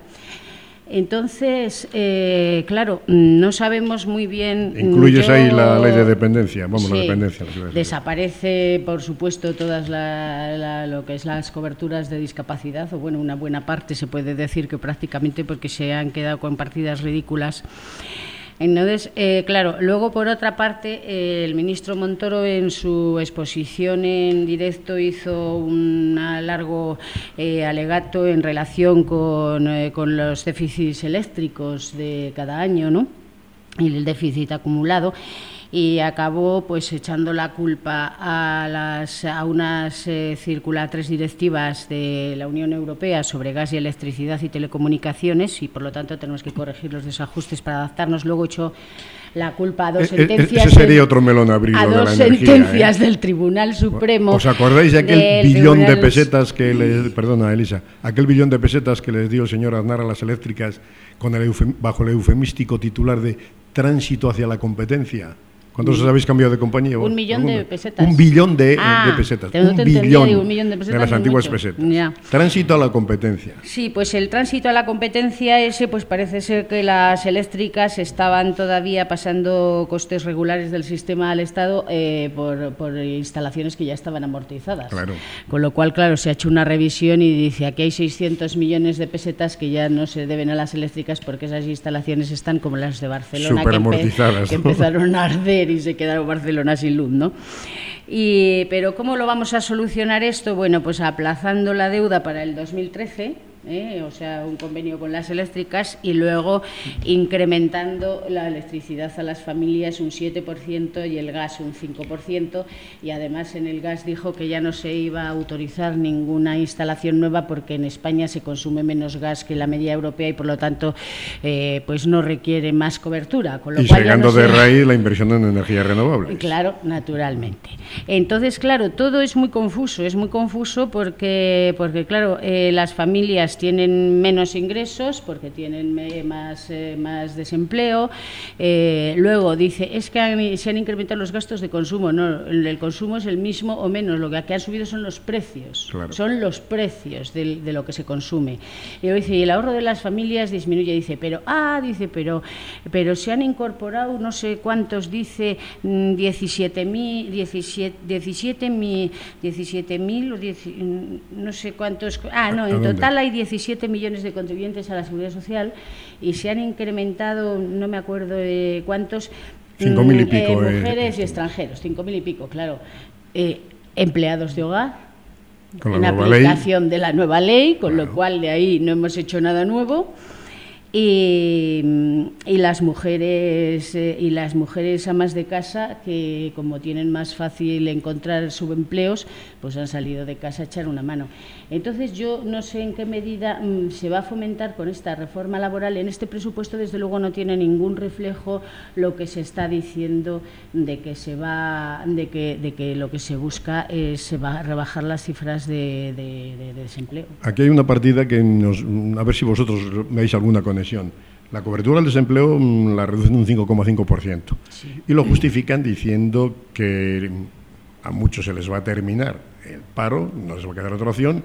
Entonces, eh, claro, no sabemos muy bien... Incluyes yo, ahí la ley de dependencia, vamos, sí, la dependencia. La desaparece, por supuesto, todas la, la, lo que es las coberturas de discapacidad, o bueno, una buena parte se puede decir que prácticamente, porque se han quedado con partidas ridículas. Entonces, eh, claro, luego por otra parte, eh, el ministro Montoro en su exposición en directo hizo un largo eh, alegato en relación con, eh, con los déficits eléctricos de cada año, ¿no? Y el déficit acumulado. Y acabó pues echando la culpa a, las, a unas eh, circulares directivas de la Unión Europea sobre gas y electricidad y telecomunicaciones, y por lo tanto tenemos que corregir los desajustes para adaptarnos. Luego echó la culpa a dos e, sentencias. Ese sería del, otro melón abrir, a de dos la energía, sentencias ¿eh? del Tribunal Supremo. ¿Os acordáis de aquel billón Tribunal... de pesetas que les, perdona Elisa, aquel billón de pesetas que les dio el señor Aznar a las eléctricas con el eufem, bajo el eufemístico titular de tránsito hacia la competencia? ¿Cuántos os habéis cambiado de compañía? Un millón de pesetas. Un billón de, ah, de pesetas. No un, te billón digo, un millón de pesetas. De las antiguas mucho. pesetas. Ya. Tránsito a la competencia. Sí, pues el tránsito a la competencia ese, pues parece ser que las eléctricas estaban todavía pasando costes regulares del sistema al Estado eh, por, por instalaciones que ya estaban amortizadas. Claro. Con lo cual, claro, se ha hecho una revisión y dice aquí hay seiscientos millones de pesetas que ya no se deben a las eléctricas porque esas instalaciones están como las de Barcelona, Súper que, amortizadas, empe- que ¿no? empezaron a arder y se quedaron Barcelona sin luz, ¿no? Y, pero ¿cómo lo vamos a solucionar esto? Bueno, pues aplazando la deuda para el dos mil trece, ¿eh? O sea, un convenio con las eléctricas y luego incrementando la electricidad a las familias un siete por ciento y el gas un cinco por ciento, y además en el gas dijo que ya no se iba a autorizar ninguna instalación nueva porque en España se consume menos gas que la media europea y por lo tanto eh, pues no requiere más cobertura. Con lo y cual segando no se... de raíz la inversión en energías renovables. Claro, naturalmente. Entonces, claro, todo es muy confuso, es muy confuso porque, porque claro, eh, las familias tienen menos ingresos porque tienen más, eh, más desempleo. Eh, luego dice, es que han, se han incrementado los gastos de consumo. No, el consumo es el mismo o menos, lo que aquí han subido son los precios, claro. son los precios de, de lo que se consume. Y luego dice, y el ahorro de las familias disminuye, dice, pero, ah, dice, pero, pero se han incorporado no sé cuántos, dice, diecisiete mil, diecisiete mil, diecisiete mil o diez, no sé cuántos, ah, no, en total hay diecisiete millones de contribuyentes a la Seguridad Social y se han incrementado, no me acuerdo de cuántos, cinco mil y pico, eh, mujeres eh, y extranjeros, cinco mil y pico, claro, eh, empleados de hogar, con la en nueva aplicación ley. de la nueva ley, con Claro. lo cual de ahí no hemos hecho nada nuevo. Y, y las mujeres eh, y las mujeres amas de casa que como tienen más fácil encontrar subempleos pues han salido de casa a echar una mano. Entonces yo no sé en qué medida mm, se va a fomentar con esta reforma laboral. En este presupuesto desde luego no tiene ningún reflejo lo que se está diciendo de que se va de que de que lo que se busca es se va a rebajar las cifras de, de, de, de desempleo. Aquí hay una partida que nos, a ver si vosotros veis alguna conexión. La cobertura del desempleo la reducen un cinco coma cinco por ciento sí. Y lo justifican diciendo que a muchos se les va a terminar el paro, no les va a quedar otra opción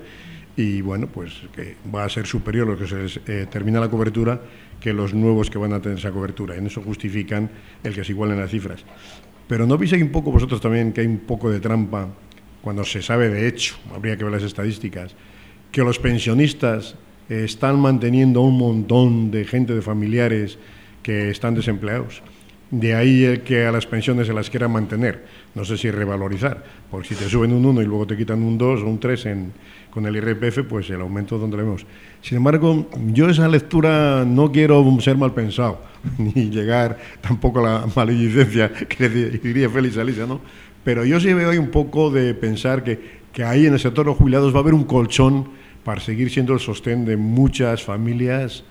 y bueno, pues que va a ser superior lo que se les eh, termina la cobertura que los nuevos que van a tener esa cobertura. En eso justifican el que se igualen las cifras. Pero ¿no veis ahí un poco vosotros también que hay un poco de trampa cuando se sabe de hecho, habría que ver las estadísticas, que los pensionistas están manteniendo un montón de gente, de familiares que están desempleados? De ahí el que a las pensiones se las quieran mantener, no sé si revalorizar, porque si te suben un uno y luego te quitan un dos o un tres en, con el I R P F, pues el aumento donde lo vemos. Sin embargo, yo esa lectura no quiero ser mal pensado, ni llegar tampoco a la maledicencia que diría Félix Alicia, ¿no? Pero yo sí veo ahí un poco de pensar que, que ahí en el sector de los jubilados va a haber un colchón para seguir siendo el sostén de muchas familias,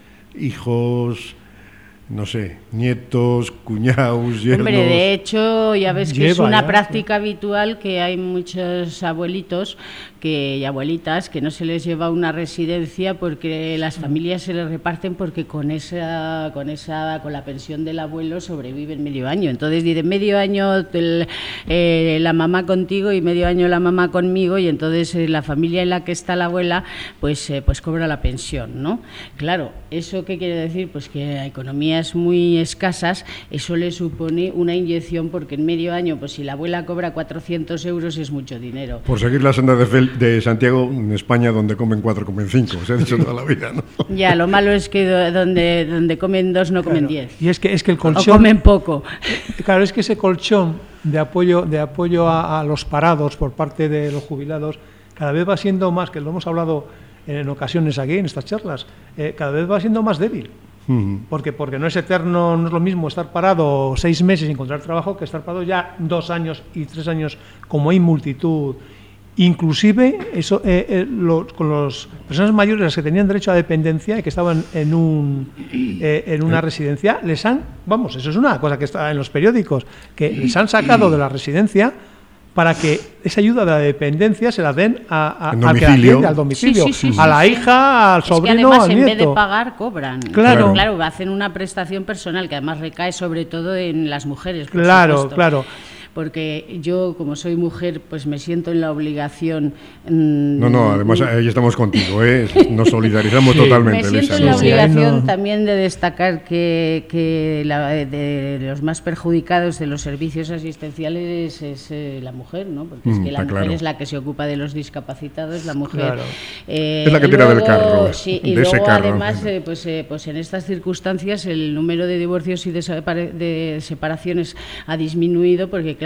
hijos, no sé, nietos, cuñados, yernos. Hombre, de hecho, ya ves que Lleva, es una ya, práctica sí. habitual que hay muchos abuelitos que, y abuelitas que no se les lleva a una residencia porque las familias se les reparten porque con esa, con esa, con la pensión del abuelo sobreviven medio año. Entonces dicen medio año el, eh, la mamá contigo y medio año la mamá conmigo y entonces eh, la familia en la que está la abuela pues, eh, pues cobra la pensión, ¿no? Claro, ¿eso qué quiere decir? Pues que a economías muy escasas eso le supone una inyección porque en medio año, pues si la abuela cobra cuatrocientos euros es mucho dinero. Por seguir la senda de, Fel, de Santiago, en España, donde comen cuatro, comen cinco, se ha dicho toda la vida, ¿no? Ya, lo malo es que donde, donde comen dos no comen diez. Claro. Y es que, es que el colchón... O comen poco. Claro, es que ese colchón de apoyo, de apoyo a, a los parados por parte de los jubilados cada vez va siendo más, que lo hemos hablado en ocasiones aquí, en estas charlas, eh, cada vez va siendo más débil. Porque, porque no es eterno, no es lo mismo estar parado seis meses sin encontrar trabajo que estar parado ya dos años y tres años, como hay multitud. Inclusive eso, eh, eh, lo, con las personas mayores, las que tenían derecho a dependencia y que estaban en, un, eh, en una residencia, les han, vamos, eso es una cosa que está en los periódicos, que les han sacado de la residencia para que esa ayuda de la dependencia se la den a, a, al que la atiende, al domicilio, sí, sí, sí, a la sí, hija, al es sobrino, que además, al nieto. En vez de pagar, cobran. Claro. Claro, hacen una prestación personal que además recae sobre todo en las mujeres. Por claro, supuesto. claro. Porque yo, como soy mujer, pues me siento en la obligación... Mmm, no, no, además ahí estamos contigo, ¿eh? Nos solidarizamos sí. totalmente, Me siento Lisa, en la ¿no? obligación no. también de destacar que, que la, de los más perjudicados de los servicios asistenciales es eh, la mujer, ¿no? Porque mm, es que la mujer claro. es la que se ocupa de los discapacitados, la mujer... Claro. Eh, es la que tira luego, del carro, sí, de y ese luego, carro. además, eh, pues, eh, pues en estas circunstancias el número de divorcios y de, separa- de separaciones ha disminuido porque, claro,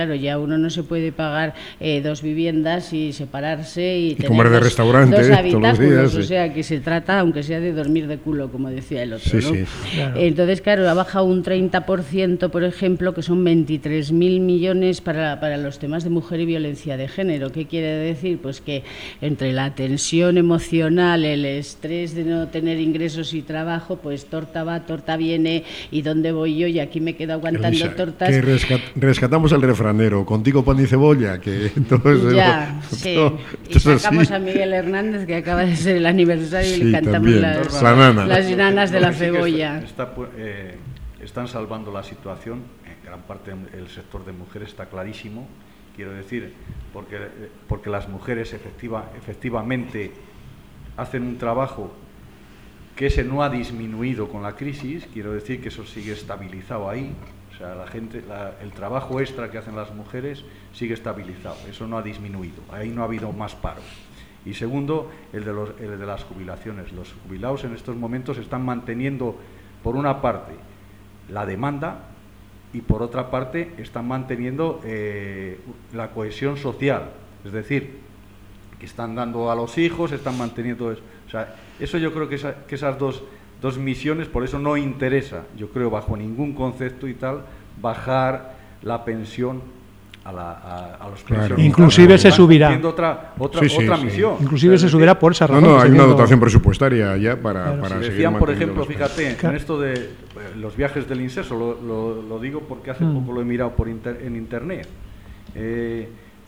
claro, ya uno no se puede pagar eh, dos viviendas y separarse y, y tener comer de dos, restaurante dos todos habitáculos, los días, o sí. sea, que se trata, aunque sea de dormir de culo, como decía el otro, sí, ¿no? sí. Claro. Entonces, claro, ha bajado un treinta por ciento, por ejemplo, que son veintitrés mil millones para, para los temas de mujer y violencia de género. ¿Qué quiere decir? Pues que entre la tensión emocional, el estrés de no tener ingresos y trabajo, pues torta va, torta viene, y dónde voy yo, y aquí me quedo aguantando Elisa, tortas. que rescat, rescatamos al refranero, contigo pan y cebolla, que entonces... Ya, sí. todo, Y sacamos sí. a Miguel Hernández, que acaba de ser el aniversario, y Sí, le cantamos también. las, La nana. las nanas de Lo la que sí que cebolla. está- está, eh, están salvando la situación, en gran parte el sector de mujeres está clarísimo, quiero decir, porque, porque las mujeres efectiva, efectivamente hacen un trabajo que ese no ha disminuido con la crisis, quiero decir que eso sigue estabilizado ahí, o sea, la gente, la, el trabajo extra que hacen las mujeres sigue estabilizado, eso no ha disminuido, ahí no ha habido más paro. Y segundo, el de, los, el de las jubilaciones. Los jubilados en estos momentos están manteniendo, por una parte, la demanda y por otra parte están manteniendo eh, la cohesión social, es decir, que están dando a los hijos, están manteniendo eso. O sea, eso yo creo que, esa, que esas dos, dos misiones, por eso no interesa, yo creo, bajo ningún concepto y tal, bajar la pensión a, la, a, a los Claro. pensionistas. Inclusive se subirá. Haciendo otra, otra, Sí, sí, otra sí. misión. Inclusive Es se decir, subirá por esa No, razón. no, que hay se una viendo- dotación presupuestaria ya para, Claro. para Si seguir decían, por manteniendo ejemplo, los fíjate, Claro. en esto de eh, los viajes del inserso, lo, lo, lo digo porque hace Mm. poco lo he mirado por inter- en internet. Eh,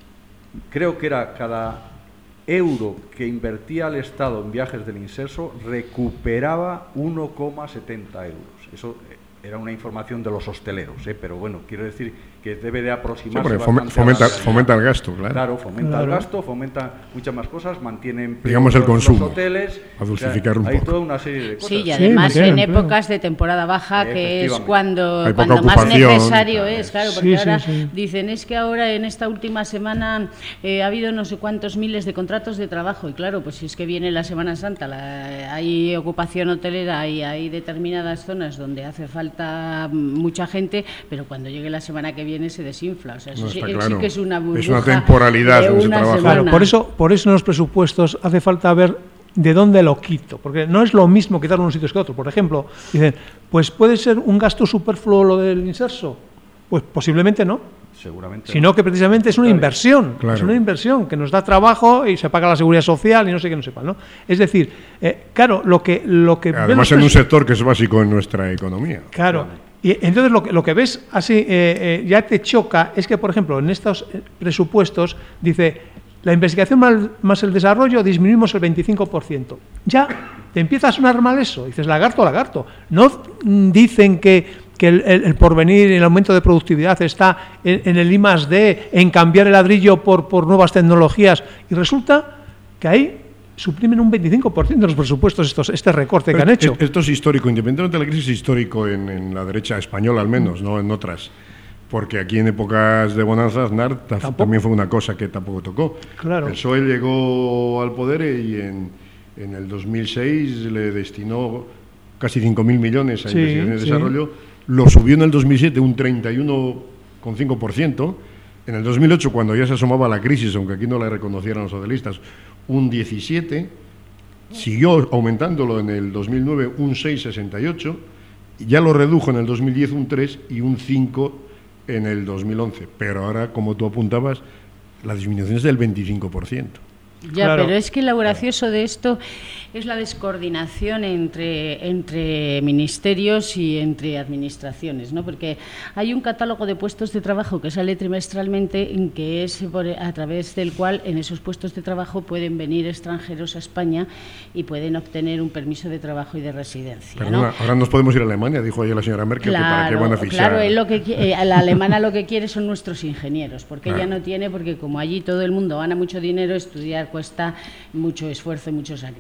creo que era cada euro que invertía el Estado en viajes del inserso recuperaba uno coma setenta euros. Eso eh, era una información de los hosteleros, ¿eh? Pero bueno, quiero decir que debe de Sí, aproximarse porque bastante fome- fomenta, a la realidad. fomenta el gasto, claro. Claro, fomenta Claro. el gasto, fomenta muchas más cosas, mantiene empleo Digamos el en los- consumo, los hoteles, a dulcificar o sea, un hay poco. toda una serie de cosas. Sí, y Sí, además mantiene en empleo. épocas de temporada baja, que es Efectivamente. cuando, Hay poca cuando más ocupación, necesario claro. es, claro, Sí, porque sí, ahora sí. dicen, es que ahora en esta última semana eh, ha habido no sé cuántos miles de contratos de trabajo, y claro, pues si es que viene la Semana Santa, la- hay ocupación hotelera y hay determinadas zonas donde hace falta mucha gente, pero cuando llegue la semana que viene se desinfla, o sea, eso No, sí, está sí claro. que es una burbuja Es una temporalidad de en ese una trabajo. semana. Claro, por eso, por eso en los presupuestos hace falta ver de dónde lo quito, porque no es lo mismo quitarlo en unos sitios que otros. Por ejemplo, dicen, pues puede ser un gasto superfluo lo del inserso. Pues posiblemente no, Seguramente. sino que precisamente es una Claro. inversión, Claro. es una inversión que nos da trabajo y se paga la seguridad social y no sé qué, no sepa, ¿no? Es decir, eh, claro, lo que lo que ven Además, los en un presu- sector que es básico en nuestra economía. Claro. Y entonces lo que, lo que ves así eh, eh, ya te choca es que, por ejemplo, en estos eh, presupuestos dice la investigación mal- más el desarrollo disminuimos el veinticinco por ciento. Ya te empieza a sonar mal eso. Dices lagarto, lagarto. No mm, dicen que, que el, el- el porvenir y el aumento de productividad está en, en el I más D, en cambiar el ladrillo por, por nuevas tecnologías. Y resulta que ahí suprimen un veinticinco por ciento de los presupuestos estos, este recorte que han hecho. Es- Esto es histórico, independientemente de la crisis, es histórico en, en la derecha española al menos, no en otras. Porque aquí en épocas de bonanza Aznar ta- Tampoco. también fue una cosa que tampoco tocó. Claro. El P S O E llegó al poder y en, en el dos mil seis le destinó casi cinco mil millones a Sí, investigación y sí. desarrollo. Lo subió en el dos mil siete un treinta y uno coma cinco por ciento. En el dos mil ocho, cuando ya se asomaba la crisis, aunque aquí no la reconocieran los socialistas, un diecisiete por ciento. Siguió aumentándolo en el dos mil nueve un seis coma sesenta y ocho, y ya lo redujo en el dos mil diez un tres y un cinco en el dos mil once. Pero ahora, como tú apuntabas, la disminución es del veinticinco por ciento. Ya, Claro. pero es que lo gracioso de esto es la descoordinación entre, entre ministerios y entre administraciones, ¿no? Porque hay un catálogo de puestos de trabajo que sale trimestralmente, en que es por- a través del cual en esos puestos de trabajo pueden venir extranjeros a España y pueden obtener un permiso de trabajo y de residencia, ¿no? Perdona, ahora nos podemos ir a Alemania, dijo ayer la señora Merkel, que para qué van a fichar. Claro, él lo que, qui- eh, la alemana lo que quiere son nuestros ingenieros, porque Claro. ella no tiene, porque como allí todo el mundo gana mucho dinero, estudiar cuesta mucho esfuerzo y mucho sacrificio.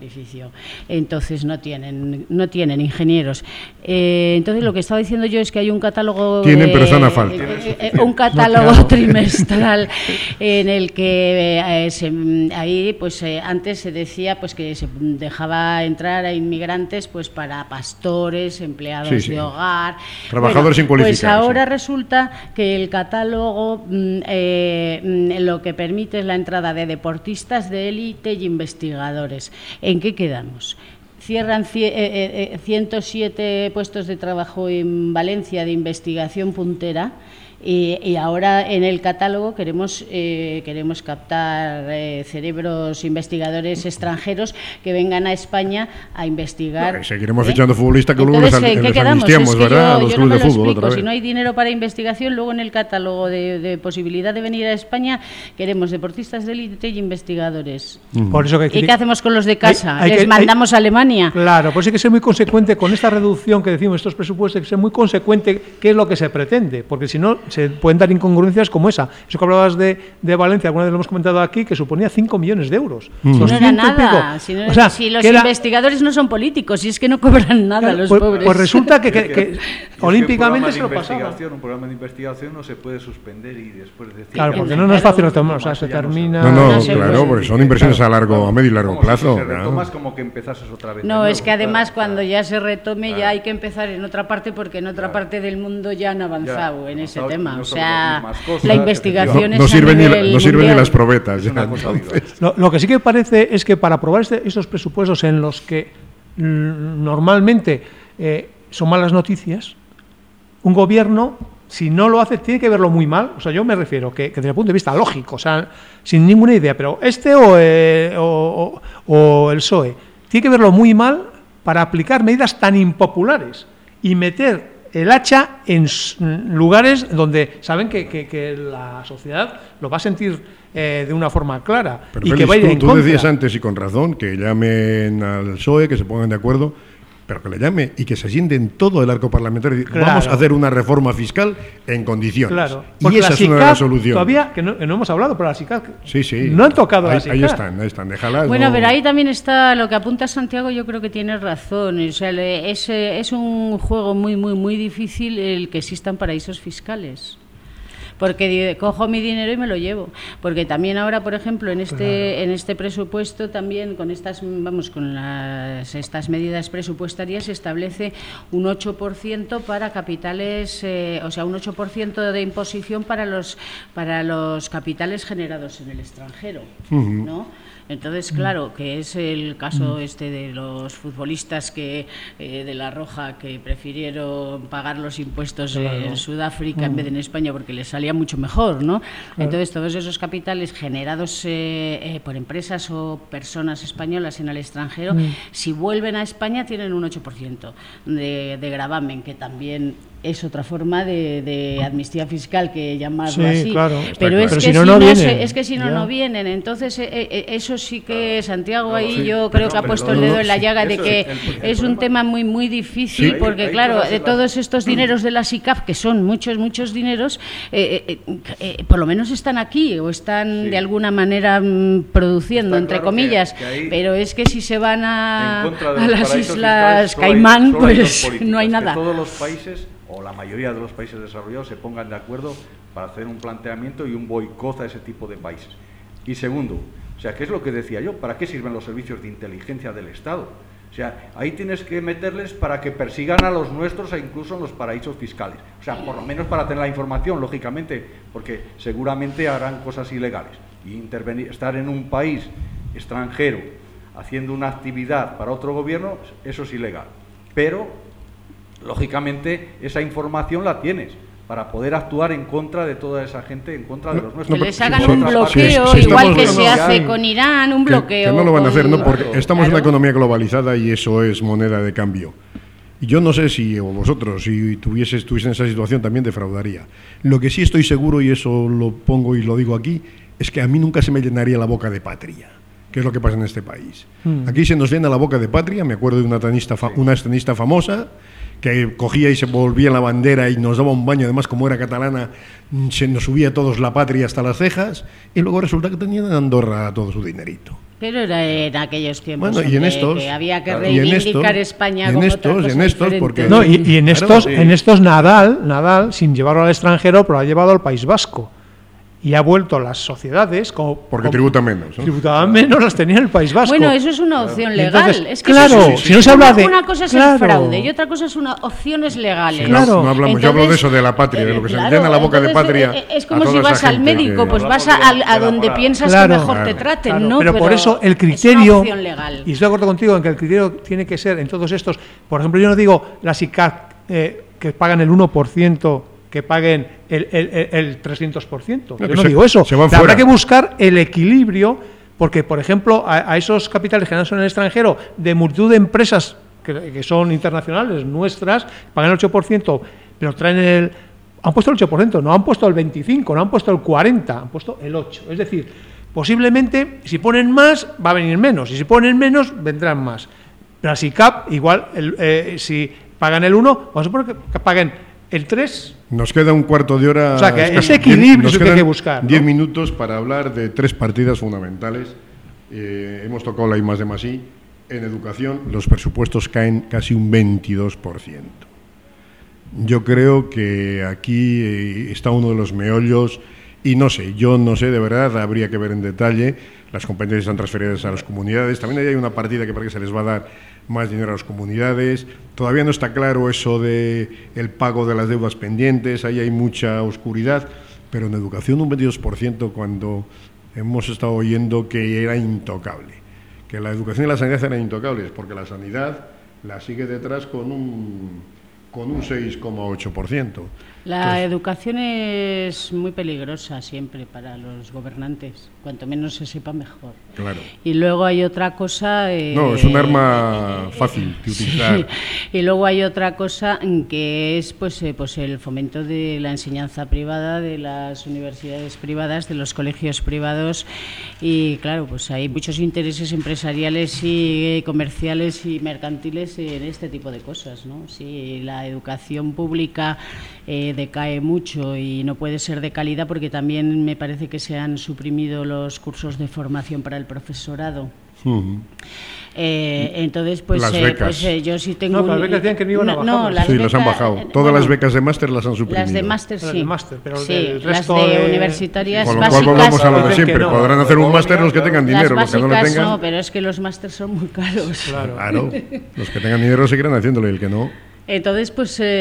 ello. Entonces no tienen, no tienen ingenieros. Eh, entonces lo que estaba diciendo yo es que hay un catálogo... Tienen, eh, pero están a falta. Eh, eh, un catálogo no, trimestral en el que eh, se, ahí pues eh, antes se decía pues que se dejaba entrar a inmigrantes pues para pastores, empleados sí, sí. de hogar... Trabajadores bueno, sin cualificar. Pues ahora sí. resulta que el catálogo eh, lo que permite es la entrada de deportistas de élite y investigadores. ¿En qué quedamos? Cierran ciento siete puestos de trabajo en Valencia de investigación puntera. Y, y ahora en el catálogo queremos eh, queremos captar eh, cerebros investigadores extranjeros que vengan a España a investigar. No, seguiremos ¿eh? fichando futbolistas que luego les, ¿en les qué quedamos? amnistiamos, es que ¿verdad? Yo, a los yo no clubes me de fútbol. lo explico. Otra vez. Si no hay dinero para investigación, luego en el catálogo de, de posibilidad de venir a España queremos deportistas de élite y investigadores. Mm. Por eso que ¿Y qué hacemos con los de casa? Hay, hay ¿Les que, mandamos hay, a Alemania? Claro, pues hay que ser muy consecuente con esta reducción que decimos, estos presupuestos, hay que ser muy consecuente qué es lo que se pretende, porque si no se pueden dar incongruencias como esa. Eso que hablabas de, de Valencia, alguna vez lo hemos comentado aquí, que suponía cinco millones de euros. Mm. No era nada. Si, no, o sea, si los era, investigadores no son políticos, si es que no cobran nada claro, los pues, pobres. Pues resulta que, que, que, que olímpicamente se lo pasaban. Un programa de investigación no se puede suspender y después decir... Claro, porque no, no es fácil, o sea, se termina... No, no, no claro, porque son inversiones a largo, a medio y largo plazo. Si se retomas como que empezases otra vez. No, es que además cuando ya se retome ya hay que empezar en otra parte porque en otra parte del mundo ya han avanzado en ese tema. O sea, la investigación es... No sirven ni, la, no sirven ni las probetas. Ya, lo, lo que sí que parece es que para aprobar este, estos presupuestos en los que mm, normalmente eh, son malas noticias, un gobierno, si no lo hace, tiene que verlo muy mal. O sea, yo me refiero que, que desde el punto de vista lógico, o sea, sin ninguna idea, pero este o, eh, o, o, o el P S O E, tiene que verlo muy mal para aplicar medidas tan impopulares y meter el hacha en lugares donde saben que, que, que la sociedad lo va a sentir eh, de una forma clara. Pero y Félix, que vaya tú, en tú contra. decías antes y con razón que llamen al P S O E, que se pongan de acuerdo, pero que le llame y que se sienten todo el arco parlamentario. Claro. Vamos a hacer una reforma fiscal en condiciones. Claro. Y esa es una de las soluciones. Todavía, que no, que no hemos hablado, pero la SICAP sí, sí. no han tocado ahí, la SICAP. Ahí están, ahí están, déjalas. Bueno, no... pero ahí también está lo que apunta Santiago, yo creo que tiene razón. O sea, es, es un juego muy, muy, muy difícil el que existan paraísos fiscales. Porque cojo mi dinero y me lo llevo, porque también ahora, por ejemplo, en este claro. en este presupuesto también con estas vamos con las estas medidas presupuestarias se establece un ocho por ciento para capitales, eh, o sea, un ocho por ciento de imposición para los para los capitales generados en el extranjero, uh-huh. ¿no? Entonces, claro, que es el caso este de los futbolistas que eh, de La Roja que prefirieron pagar los impuestos claro. en Sudáfrica mm. en vez de en España porque les salía mucho mejor, ¿no? Claro. Entonces, todos esos capitales generados eh, eh, por empresas o personas españolas en el extranjero, mm. si vuelven a España tienen un ocho por ciento de, de gravamen, que también es otra forma de, de amnistía fiscal que llamarlo sí, así. Claro, pero, es, pero que si no, si no no vienen. se, es que si no, ya. no vienen. Entonces, eh, eh, eso sí que Santiago no, ahí sí, yo pero, creo que ha pero, puesto pero, el dedo no, en la sí, llaga de que es, el, el es un tema muy, muy difícil, sí, porque, hay, hay claro, de todos estos dineros de la SICAF, que son muchos, muchos dineros, eh, eh, eh, por lo menos están aquí o están sí. de alguna manera mm, produciendo, Está entre claro comillas, que, que pero es que si se van a, a las Islas Caimán, pues no hay nada. Que todos los países o la mayoría de los países desarrollados se pongan de acuerdo para hacer un planteamiento y un boicot a ese tipo de países. Y segundo, o sea, ¿qué es lo que decía yo? ¿Para qué sirven los servicios de inteligencia del Estado? O sea, ahí tienes que meterles para que persigan a los nuestros e incluso en los paraísos fiscales. O sea, por lo menos para tener la información, lógicamente, porque seguramente harán cosas ilegales. Y intervenir, estar en un país extranjero haciendo una actividad para otro gobierno, eso es ilegal. Pero lógicamente, esa información la tienes para poder actuar en contra de toda esa gente, en contra de los nuestros. Que les hagan un bloqueo, si, si igual que se hace con Irán, un bloqueo. Que, que no lo van a hacer, ¿no? Porque claro, estamos claro. en una economía globalizada y eso es moneda de cambio. Y yo no sé si o vosotros, si tuvieses, estuviesen en esa situación, también defraudaría. Lo que sí estoy seguro, y eso lo pongo y lo digo aquí, es que a mí nunca se me llenaría la boca de patria, que es lo que pasa en este país. Mm. Aquí se nos llena la boca de patria. Me acuerdo de una tenista, fa- una tenista famosa que cogía y se volvía la bandera y nos daba un baño, además como era catalana, se nos subía a todos la patria hasta las cejas, y luego resulta que tenían en Andorra todo su dinerito. Pero era en aquellos tiempos bueno, y en estos, que había que claro, reivindicar estos, España y en como estos, otra cosa y en estos, diferente. porque No, y, y en claro, estos, sí. en estos Nadal, Nadal, sin llevarlo al extranjero, pero lo ha llevado al País Vasco. Y ha vuelto las sociedades como... Porque como, tributan menos, ¿no? Tributaban menos, las tenía el País Vasco. Bueno, eso es una opción Y legal. entonces, es que claro, eso es, si no se habla una, de... una cosa es claro. el fraude y otra cosa es una opciones legales. Sí, Claro. no, no hablamos, yo hablo de eso, de la patria, de lo que Claro, se llena la boca de entonces, patria. eh, Es a como toda si esa vas al gente médico, que- pues vas a, Hablamos a- de- a de la donde moral. piensas Claro. que mejor te Claro, traten, Claro, ¿no? pero, por eso el es una criterio, opción legal. y estoy de acuerdo contigo en que el criterio tiene que ser en todos estos, por ejemplo, yo no digo las I C A P eh, que pagan el uno por ciento, que paguen el, el, el, el trescientos por ciento, No, yo que no se- digo eso, se van habrá fuera. que buscar el equilibrio, porque, por ejemplo, a, a esos capitales generados en el extranjero, de multitud de empresas que, que son internacionales, nuestras, pagan el ocho por ciento, pero traen el... Han puesto el ocho por ciento, no han puesto el veinticinco por ciento, no han puesto el cuarenta por ciento, han puesto el ocho por ciento. Es decir, posiblemente, si ponen más, va a venir menos, y si ponen menos, vendrán más. Pero las I C A P, igual, el, eh, si pagan el uno, vamos a suponer que, que paguen el tres. Nos queda un cuarto de hora. O sea, que escaso. ese equilibrio Nos es el que hay quedan que buscar, ¿no? Diez minutos para hablar de tres partidas fundamentales. Eh, hemos tocado la I más de más I. En educación, los presupuestos caen casi un veintidós por ciento. Yo creo que aquí eh, está uno de los meollos. Y no sé, yo no sé, de verdad, habría que ver en detalle. Las competencias están transferidas a las comunidades. También ahí hay una partida que parece que se les va a dar más dinero a las comunidades. Todavía no está claro eso de el pago de las deudas pendientes. Ahí hay mucha oscuridad. Pero en educación un veintidós por ciento cuando hemos estado oyendo que era intocable. Que la educación y la sanidad eran intocables, porque la sanidad la sigue detrás con un, con un seis coma ocho por ciento. La educación es muy peligrosa siempre para los gobernantes. Cuanto menos se sepa, mejor. Claro. Y luego hay otra cosa... Eh, No, es un arma fácil de utilizar. Sí. Y luego hay otra cosa que es pues, eh, pues el fomento de la enseñanza privada, de las universidades privadas, de los colegios privados. Y claro, pues hay muchos intereses empresariales y eh, comerciales y mercantiles en este tipo de cosas, ¿no? Si la educación pública eh, decae mucho y no puede ser de calidad, porque también me parece que se han suprimido los cursos de formación para el profesorado. Uh-huh. Eh, entonces, pues, Las eh, becas. pues eh, yo sí tengo... No, las becas decían que no iban a bajar. las Sí, las han becas- bajado. eh, Todas bueno, las becas de máster las han suprimido. las de máster Las sí. de máster, pero sí, del las resto de, de- universitarias Con lo básicas... cual volvamos a lo de Dicen que siempre. no. Podrán hacer un máster los que tengan las dinero, los que no lo básicas tengan. no, pero es que los másters son muy caros. Claro. Claro, los que tengan dinero seguirán haciéndolo y el que no. Entonces, pues, eh,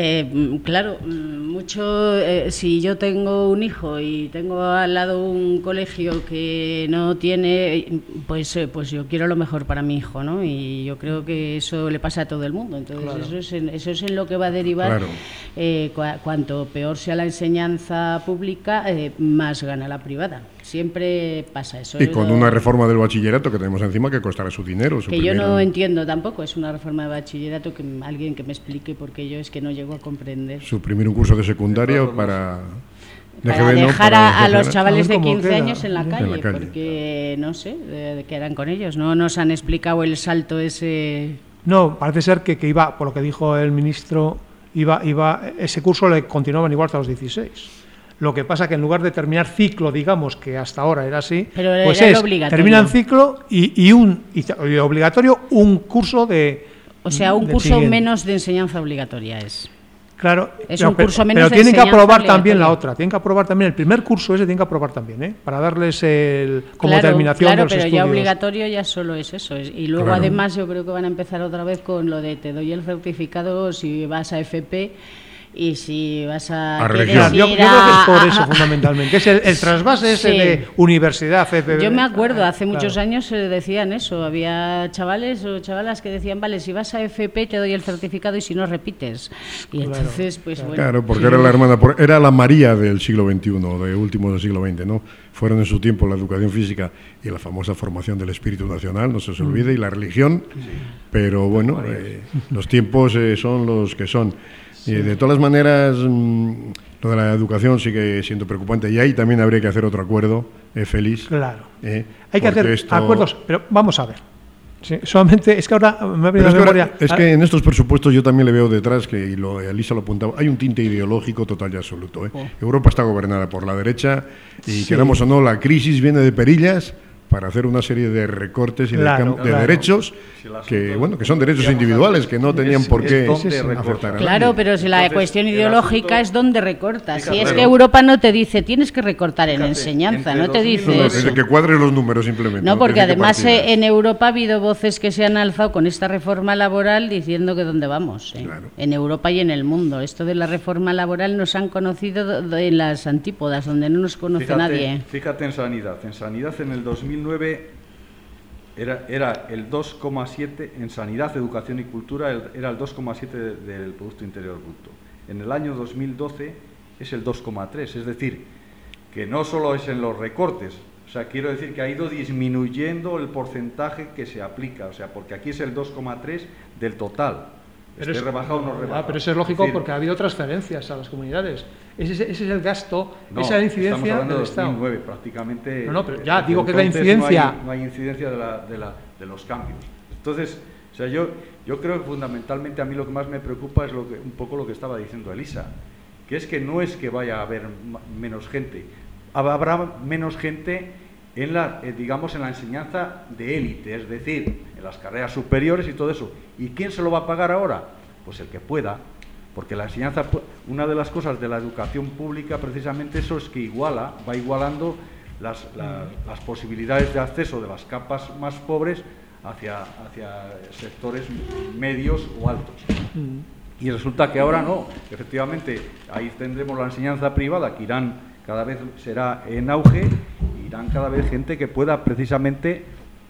eh, claro, mucho. Eh, si yo tengo un hijo y tengo al lado un colegio que no tiene, pues, eh, pues yo quiero lo mejor para mi hijo, ¿no? Y yo creo que eso le pasa a todo el mundo. Entonces, Claro. eso es en, eso es en lo que va a derivar. Claro. Eh, cua- cuanto peor sea la enseñanza pública, eh, más gana la privada. Siempre pasa eso. Y con Lo- una reforma del bachillerato que tenemos encima que costará su dinero. Su que yo no primero. entiendo tampoco, es una reforma de bachillerato que m- alguien que me explique, porque yo es que no llego a comprender. Suprimir un curso de secundaria para... de Para G B, ¿no? dejar Para a, a los dejar- chavales A ver de cómo quince queda. años en la, En la calle, calle. porque no sé de, de qué harán con ellos. No nos han explicado el salto ese. No, parece ser que, que iba, por lo que dijo el ministro, iba, iba, ese curso le continuaban igual hasta los dieciséis. Lo que pasa que en lugar de terminar ciclo, digamos, que hasta ahora era así, Pero era pues el es, obligatorio. terminan ciclo y, y un y, y obligatorio un curso de... O sea, un del curso siguiente. menos de enseñanza obligatoria es. Claro, Es pero, un curso pero- menos pero de tienen que enseñanza aprobar también la obligatoria. otra, tienen que aprobar también el primer curso ese, tienen que aprobar también, ¿eh? Para darles el como Claro, terminación claro, de los pero estudios. ya obligatorio ya solo es eso. es- Y luego Claro. además yo creo que van a empezar otra vez con lo de te doy el certificado si vas a F P y si vas a... A quieres religión. Yo, yo ir creo que es por a- eso a- fundamentalmente, que es el, el trasvase ese Sí. de universidad, F P. Yo me acuerdo, hace Claro. muchos años se decían eso, había chavales o chavalas que decían, vale, si vas a F P te doy el certificado y si no repites. Y Claro, entonces, pues bueno. Claro, porque era la hermana, por- era la María del siglo veintiuno, de último del siglo veinte, ¿no? Fueron en su tiempo la educación física y la famosa formación del espíritu nacional, no se os olvide, y la religión, pero bueno, eh, los tiempos eh, son los que son. Y de todas maneras, mm, lo de la educación sigue siendo preocupante y ahí también habría que hacer otro acuerdo, eh, Félix. Claro. eh, Hay que porque hacer esto- acuerdos, pero vamos a ver. Sí, solamente, es que ahora me ha Pero venido a es, la que ahora- memoria. es que en estos presupuestos yo también le veo detrás, que y lo, Elisa lo apuntaba, hay un tinte ideológico total y absoluto. ¿eh? Oh. Europa está gobernada por la derecha y Sí. queramos o no, la crisis viene de perillas para hacer una serie de recortes y claro, de, de claro. derechos que, bueno, que son derechos individuales, que no tenían es, por qué afectar a Claro, nadie. pero si la Entonces, cuestión el ideológica asunto, es donde recortas. fíjate, Si es claro. que Europa no te dice tienes que recortar en Fíjate, enseñanza, entre no te dos mil dice No, no, eso. desde que cuadres los números simplemente. No, porque tiene que además partir de eh, eso. en Europa ha habido voces que se han alzado con esta reforma laboral diciendo que dónde vamos, ¿eh? Claro. En Europa y en el mundo. Esto de la reforma laboral nos han conocido do- do- en las antípodas, donde no nos conoce Fíjate, nadie. fíjate en sanidad. En sanidad en el dos mil nueve era, era el dos coma siete, en sanidad, educación y cultura el- era el dos coma siete de- del Producto Interior Bruto. En el año dos mil doce es el dos coma tres, es decir, que no solo es en los recortes, o sea, quiero decir que ha ido disminuyendo el porcentaje que se aplica, o sea, porque aquí es el dos coma tres del total. Pero Esté es- rebajado o no rebajado. Ah, pero eso es lógico Es decir, porque ha habido transferencias a las comunidades. Ese, es- ese es el gasto, no, esa es la estamos incidencia hablando del de Estado. dos mil nueve, prácticamente. No, no, pero eh, ya, desde digo que es la entonces incidencia. No hay, no hay incidencia de, la, de, la, de los cambios. Entonces, o sea, yo, yo creo que fundamentalmente a mí lo que más me preocupa es lo que, un poco lo que estaba diciendo Elisa, que es que no es que vaya a haber ma- menos gente, habrá menos gente en la, eh, digamos, en la enseñanza de élite, es decir, en las carreras superiores y todo eso. ¿Y quién se lo va a pagar ahora? Pues el que pueda. Porque la enseñanza, una de las cosas de la educación pública, precisamente eso es que iguala, va igualando las, las, las posibilidades de acceso de las capas más pobres hacia, hacia sectores medios o altos. Mm. Y resulta que ahora no, efectivamente, ahí tendremos la enseñanza privada, que irán cada vez será en auge, irán cada vez gente que pueda precisamente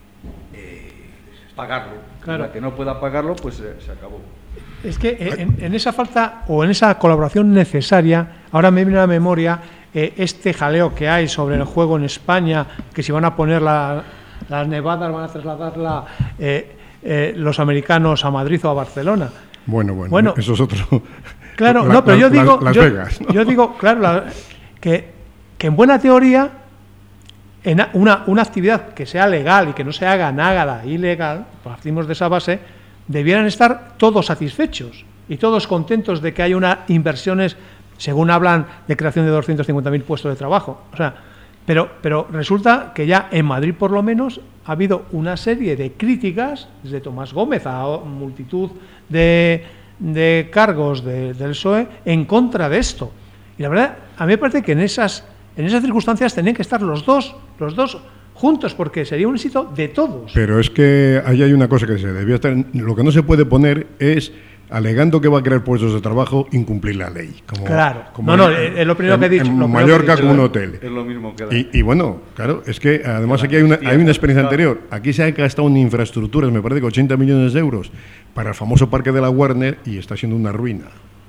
eh, pagarlo. Claro. La que no pueda pagarlo, pues eh, se acabó. Es que en, en esa falta o en esa colaboración necesaria, ahora me viene a la memoria eh, este jaleo que hay sobre el juego en España, que si van a poner la, las nevadas, van a trasladarla eh, eh, los americanos a Madrid o a Barcelona. Bueno, bueno, Bueno, eso es otro. Claro, La- no, pero la- yo digo, Las yo, Vegas, ¿no? yo digo, claro, la- que, que en buena teoría, en a- una, una actividad que sea legal y que no se haga nada ilegal, partimos de esa base, debieran estar todos satisfechos y todos contentos de que hay unas inversiones, según hablan, de creación de doscientos cincuenta mil puestos de trabajo. O sea, pero, pero resulta que ya en Madrid, por lo menos, ha habido una serie de críticas, desde Tomás Gómez a o- multitud de, de cargos de- del P S O E, en contra de esto. Y la verdad, a mí me parece que en esas, en esas circunstancias tenían que estar los dos, los dos juntos, porque sería un éxito de todos. Pero es que ahí hay una cosa que se debía estar. Lo que no se puede poner es, alegando que va a crear puestos de trabajo, incumplir la ley. Como, Claro. como No, no, en- es lo primero en- que he dicho, En lo primero Mallorca que he con dicho. un hotel. Es lo mismo que la... Y, y bueno, claro, es que además La aquí hay una, amnistía, hay una experiencia claro. anterior. Aquí se ha gastado en infraestructuras, me parece que ochenta millones de euros, para el famoso parque de la Warner y está siendo una ruina.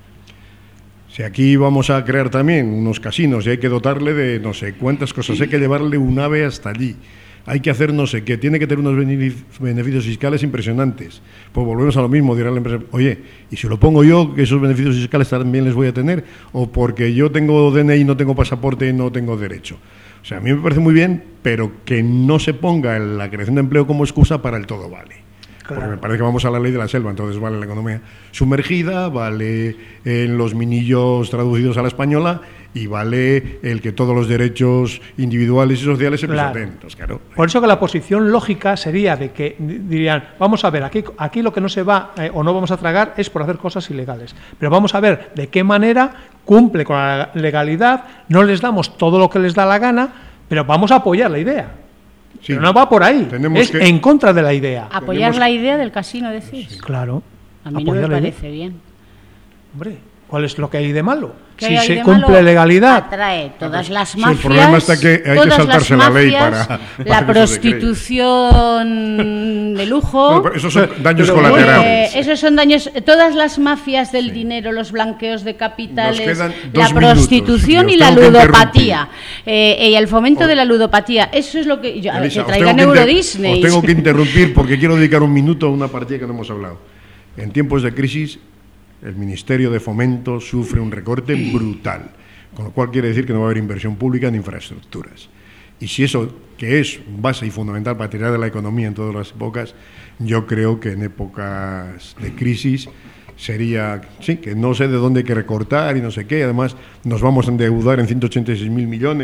Si aquí vamos a crear también unos casinos y hay que dotarle de no sé cuántas cosas, hay que llevarle un ave hasta allí, hay que hacer no sé qué, tiene que tener unos bene- beneficios fiscales impresionantes. Pues volvemos a lo mismo, dirá la empresa, oye, ¿y si lo pongo yo, que esos beneficios fiscales también les voy a tener? ¿O porque yo tengo D N I, no tengo pasaporte y no tengo derecho? O sea, a mí me parece muy bien, pero que no se ponga la creación de empleo como excusa para el todo vale. Porque me parece que vamos a la ley de la selva, entonces vale la economía sumergida, vale en los minillos traducidos a la española y vale el que todos los derechos individuales y sociales se Claro. pisoteen. Entonces, claro, Por eso que la posición lógica sería de que di- dirían, vamos a ver, aquí, aquí lo que no se va eh, o no vamos a tragar es por hacer cosas ilegales, pero vamos a ver de qué manera cumple con la legalidad, no les damos todo lo que les da la gana, pero vamos a apoyar la idea. sí, Pero no va por ahí, tenemos es que- en contra de la idea. Apoyar Tenemos- la idea del casino, decís. Claro. A mí no me apoyar la idea. parece bien. Hombre, ¿cuál es lo que hay de malo? ¿Qué Si hay se de cumple malo? legalidad. Atrae todas las Sí, el mafias. problema está que hay que todas saltarse las la ley mafias, para- para la que eso se cree. prostitución de lujo. Bueno, pero esos son daños pero, colaterales. Eh, esos son daños. Todas las mafias del dinero, los blanqueos de capitales, Nos quedan la dos minutos, prostitución y y os la tengo que ludopatía. Eh, y el fomento de la ludopatía. Eso es lo que. Yo, Elisa, que os traigan tengo que Euro inter- Disney. Os tengo que interrumpir porque quiero dedicar un minuto a una partida que no hemos hablado. En tiempos de crisis, el Ministerio de Fomento sufre un recorte brutal, con lo cual quiere decir que no va a haber inversión pública en infraestructuras. Y si eso, que es base y fundamental para tirar de la economía en todas las épocas, yo creo que en épocas de crisis sería, sí, que no sé de dónde hay que recortar y no sé qué, además nos vamos a endeudar en ciento ochenta y seis mil millones,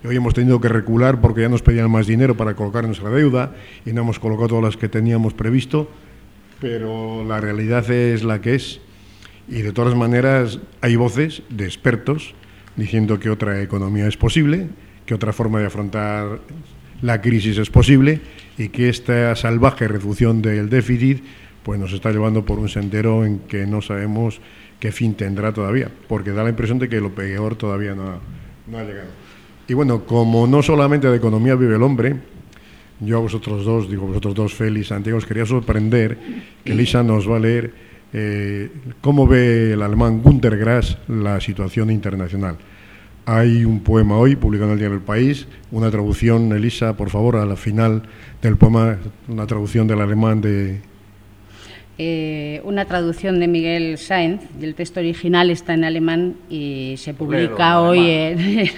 y hoy hemos tenido que recular porque ya nos pedían más dinero para colocar nuestra deuda y no hemos colocado todas las que teníamos previsto, pero la realidad es la que es. Y de todas maneras hay voces de expertos diciendo que otra economía es posible, que otra forma de afrontar la crisis es posible y que esta salvaje reducción del déficit pues nos está llevando por un sendero en que no sabemos qué fin tendrá todavía, porque da la impresión de que lo peor todavía no ha, no ha llegado. Y bueno, como no solamente de economía vive el hombre, yo a vosotros dos, digo vosotros dos, Félix, Santiago, os quería sorprender que Elisa nos va a leer Eh, cómo ve el alemán Günter Grass la situación internacional. Hay un poema hoy publicado en el diario El País, una traducción, Elisa, por favor, a la final del poema, una traducción del alemán de... Eh, una traducción de Miguel Sáenz, y el texto original está en alemán y se publica Lero, hoy en,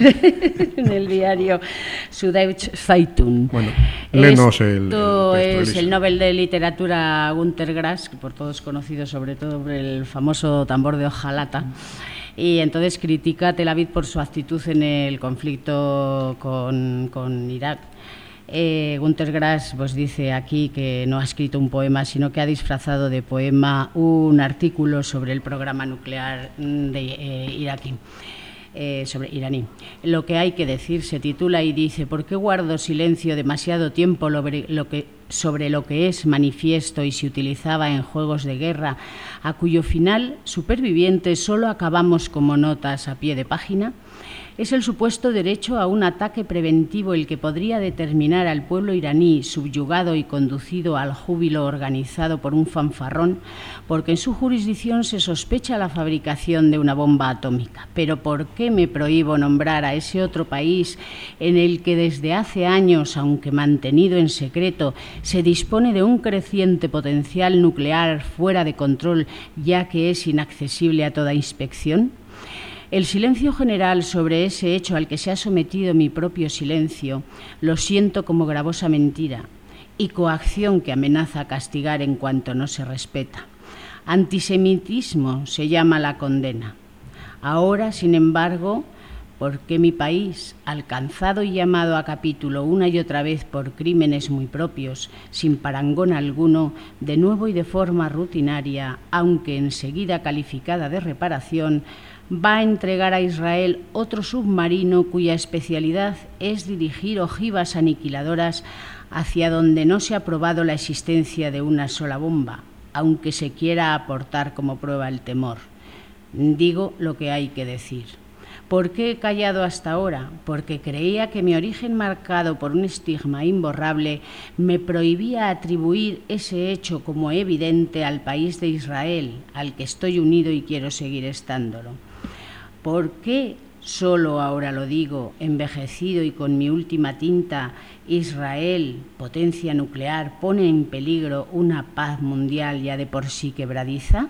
en el diario Süddeutsche Zeitung. Bueno, léenos el, Esto el texto, es Elisa. el Nobel de Literatura Günter Grass, que por todos conocido sobre todo por el famoso tambor de hojalata, y entonces critica a Tel Aviv por su actitud en el conflicto con, con Irak. Eh, Günter Grass pues dice aquí que no ha escrito un poema, sino que ha disfrazado de poema un artículo sobre el programa nuclear de eh, iraquí. Eh, sobre iraní. Lo que hay que decir se titula y dice: ¿por qué guardo silencio demasiado tiempo lo que, sobre lo que es manifiesto y se utilizaba en juegos de guerra, a cuyo final supervivientes solo acabamos como notas a pie de página? Es el supuesto derecho a un ataque preventivo el que podría determinar al pueblo iraní subyugado y conducido al júbilo organizado por un fanfarrón, porque en su jurisdicción se sospecha la fabricación de una bomba atómica. Pero ¿por qué me prohíbo nombrar a ese otro país en el que desde hace años, aunque mantenido en secreto, se dispone de un creciente potencial nuclear fuera de control, ya que es inaccesible a toda inspección? El silencio general sobre ese hecho al que se ha sometido mi propio silencio lo siento como gravosa mentira y coacción que amenaza a castigar en cuanto no se respeta. Antisemitismo se llama la condena. Ahora, sin embargo, porque mi país, alcanzado y llamado a capítulo una y otra vez por crímenes muy propios, sin parangón alguno, de nuevo y de forma rutinaria, aunque enseguida calificada de reparación, va a entregar a Israel otro submarino cuya especialidad es dirigir ojivas aniquiladoras hacia donde no se ha probado la existencia de una sola bomba, aunque se quiera aportar como prueba el temor. Digo lo que hay que decir. ¿Por qué he callado hasta ahora? Porque creía que mi origen marcado por un estigma imborrable me prohibía atribuir ese hecho como evidente al país de Israel, al que estoy unido y quiero seguir estándolo. ¿Por qué, solo ahora lo digo, envejecido y con mi última tinta, Israel, potencia nuclear, pone en peligro una paz mundial ya de por sí quebradiza?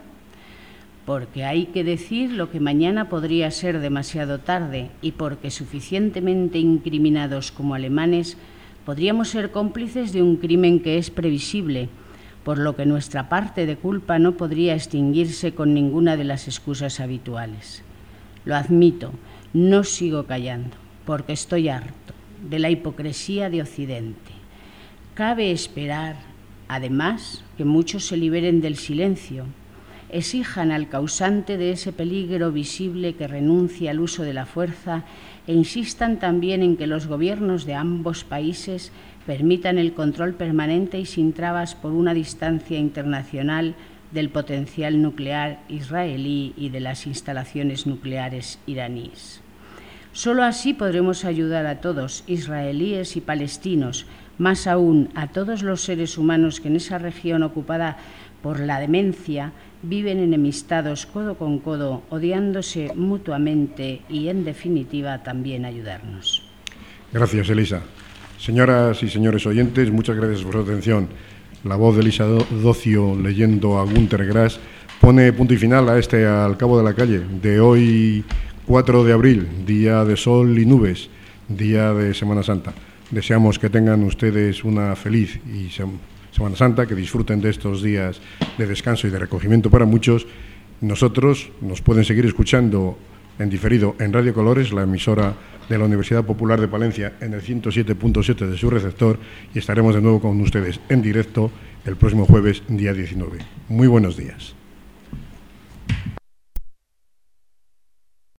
Porque hay que decir lo que mañana podría ser demasiado tarde y porque suficientemente incriminados como alemanes podríamos ser cómplices de un crimen que es previsible, por lo que nuestra parte de culpa no podría extinguirse con ninguna de las excusas habituales. Lo admito, no sigo callando, porque estoy harto de la hipocresía de Occidente. Cabe esperar, además, que muchos se liberen del silencio, exijan al causante de ese peligro visible que renuncie al uso de la fuerza e insistan también en que los gobiernos de ambos países permitan el control permanente y sin trabas por una distancia internacional del potencial nuclear israelí y de las instalaciones nucleares iraníes. Solo así podremos ayudar a todos, israelíes y palestinos, más aún a todos los seres humanos que en esa región ocupada por la demencia viven enemistados codo con codo, odiándose mutuamente y, en definitiva, también ayudarnos. Gracias, Elisa. Señoras y señores oyentes, muchas gracias por su atención. La voz de Elisa Docio leyendo a Günter Grass pone punto y final a este Al Cabo de la Calle de hoy, cuatro de abril, día de sol y nubes, día de Semana Santa. Deseamos que tengan ustedes una feliz y Semana Santa, que disfruten de estos días de descanso y de recogimiento para muchos. Nosotros nos pueden seguir escuchando en diferido en Radio Colores, la emisora de la Universidad Popular de Palencia en el ciento siete punto siete de su receptor y estaremos de nuevo con ustedes en directo el próximo jueves, día diecinueve. Muy buenos días.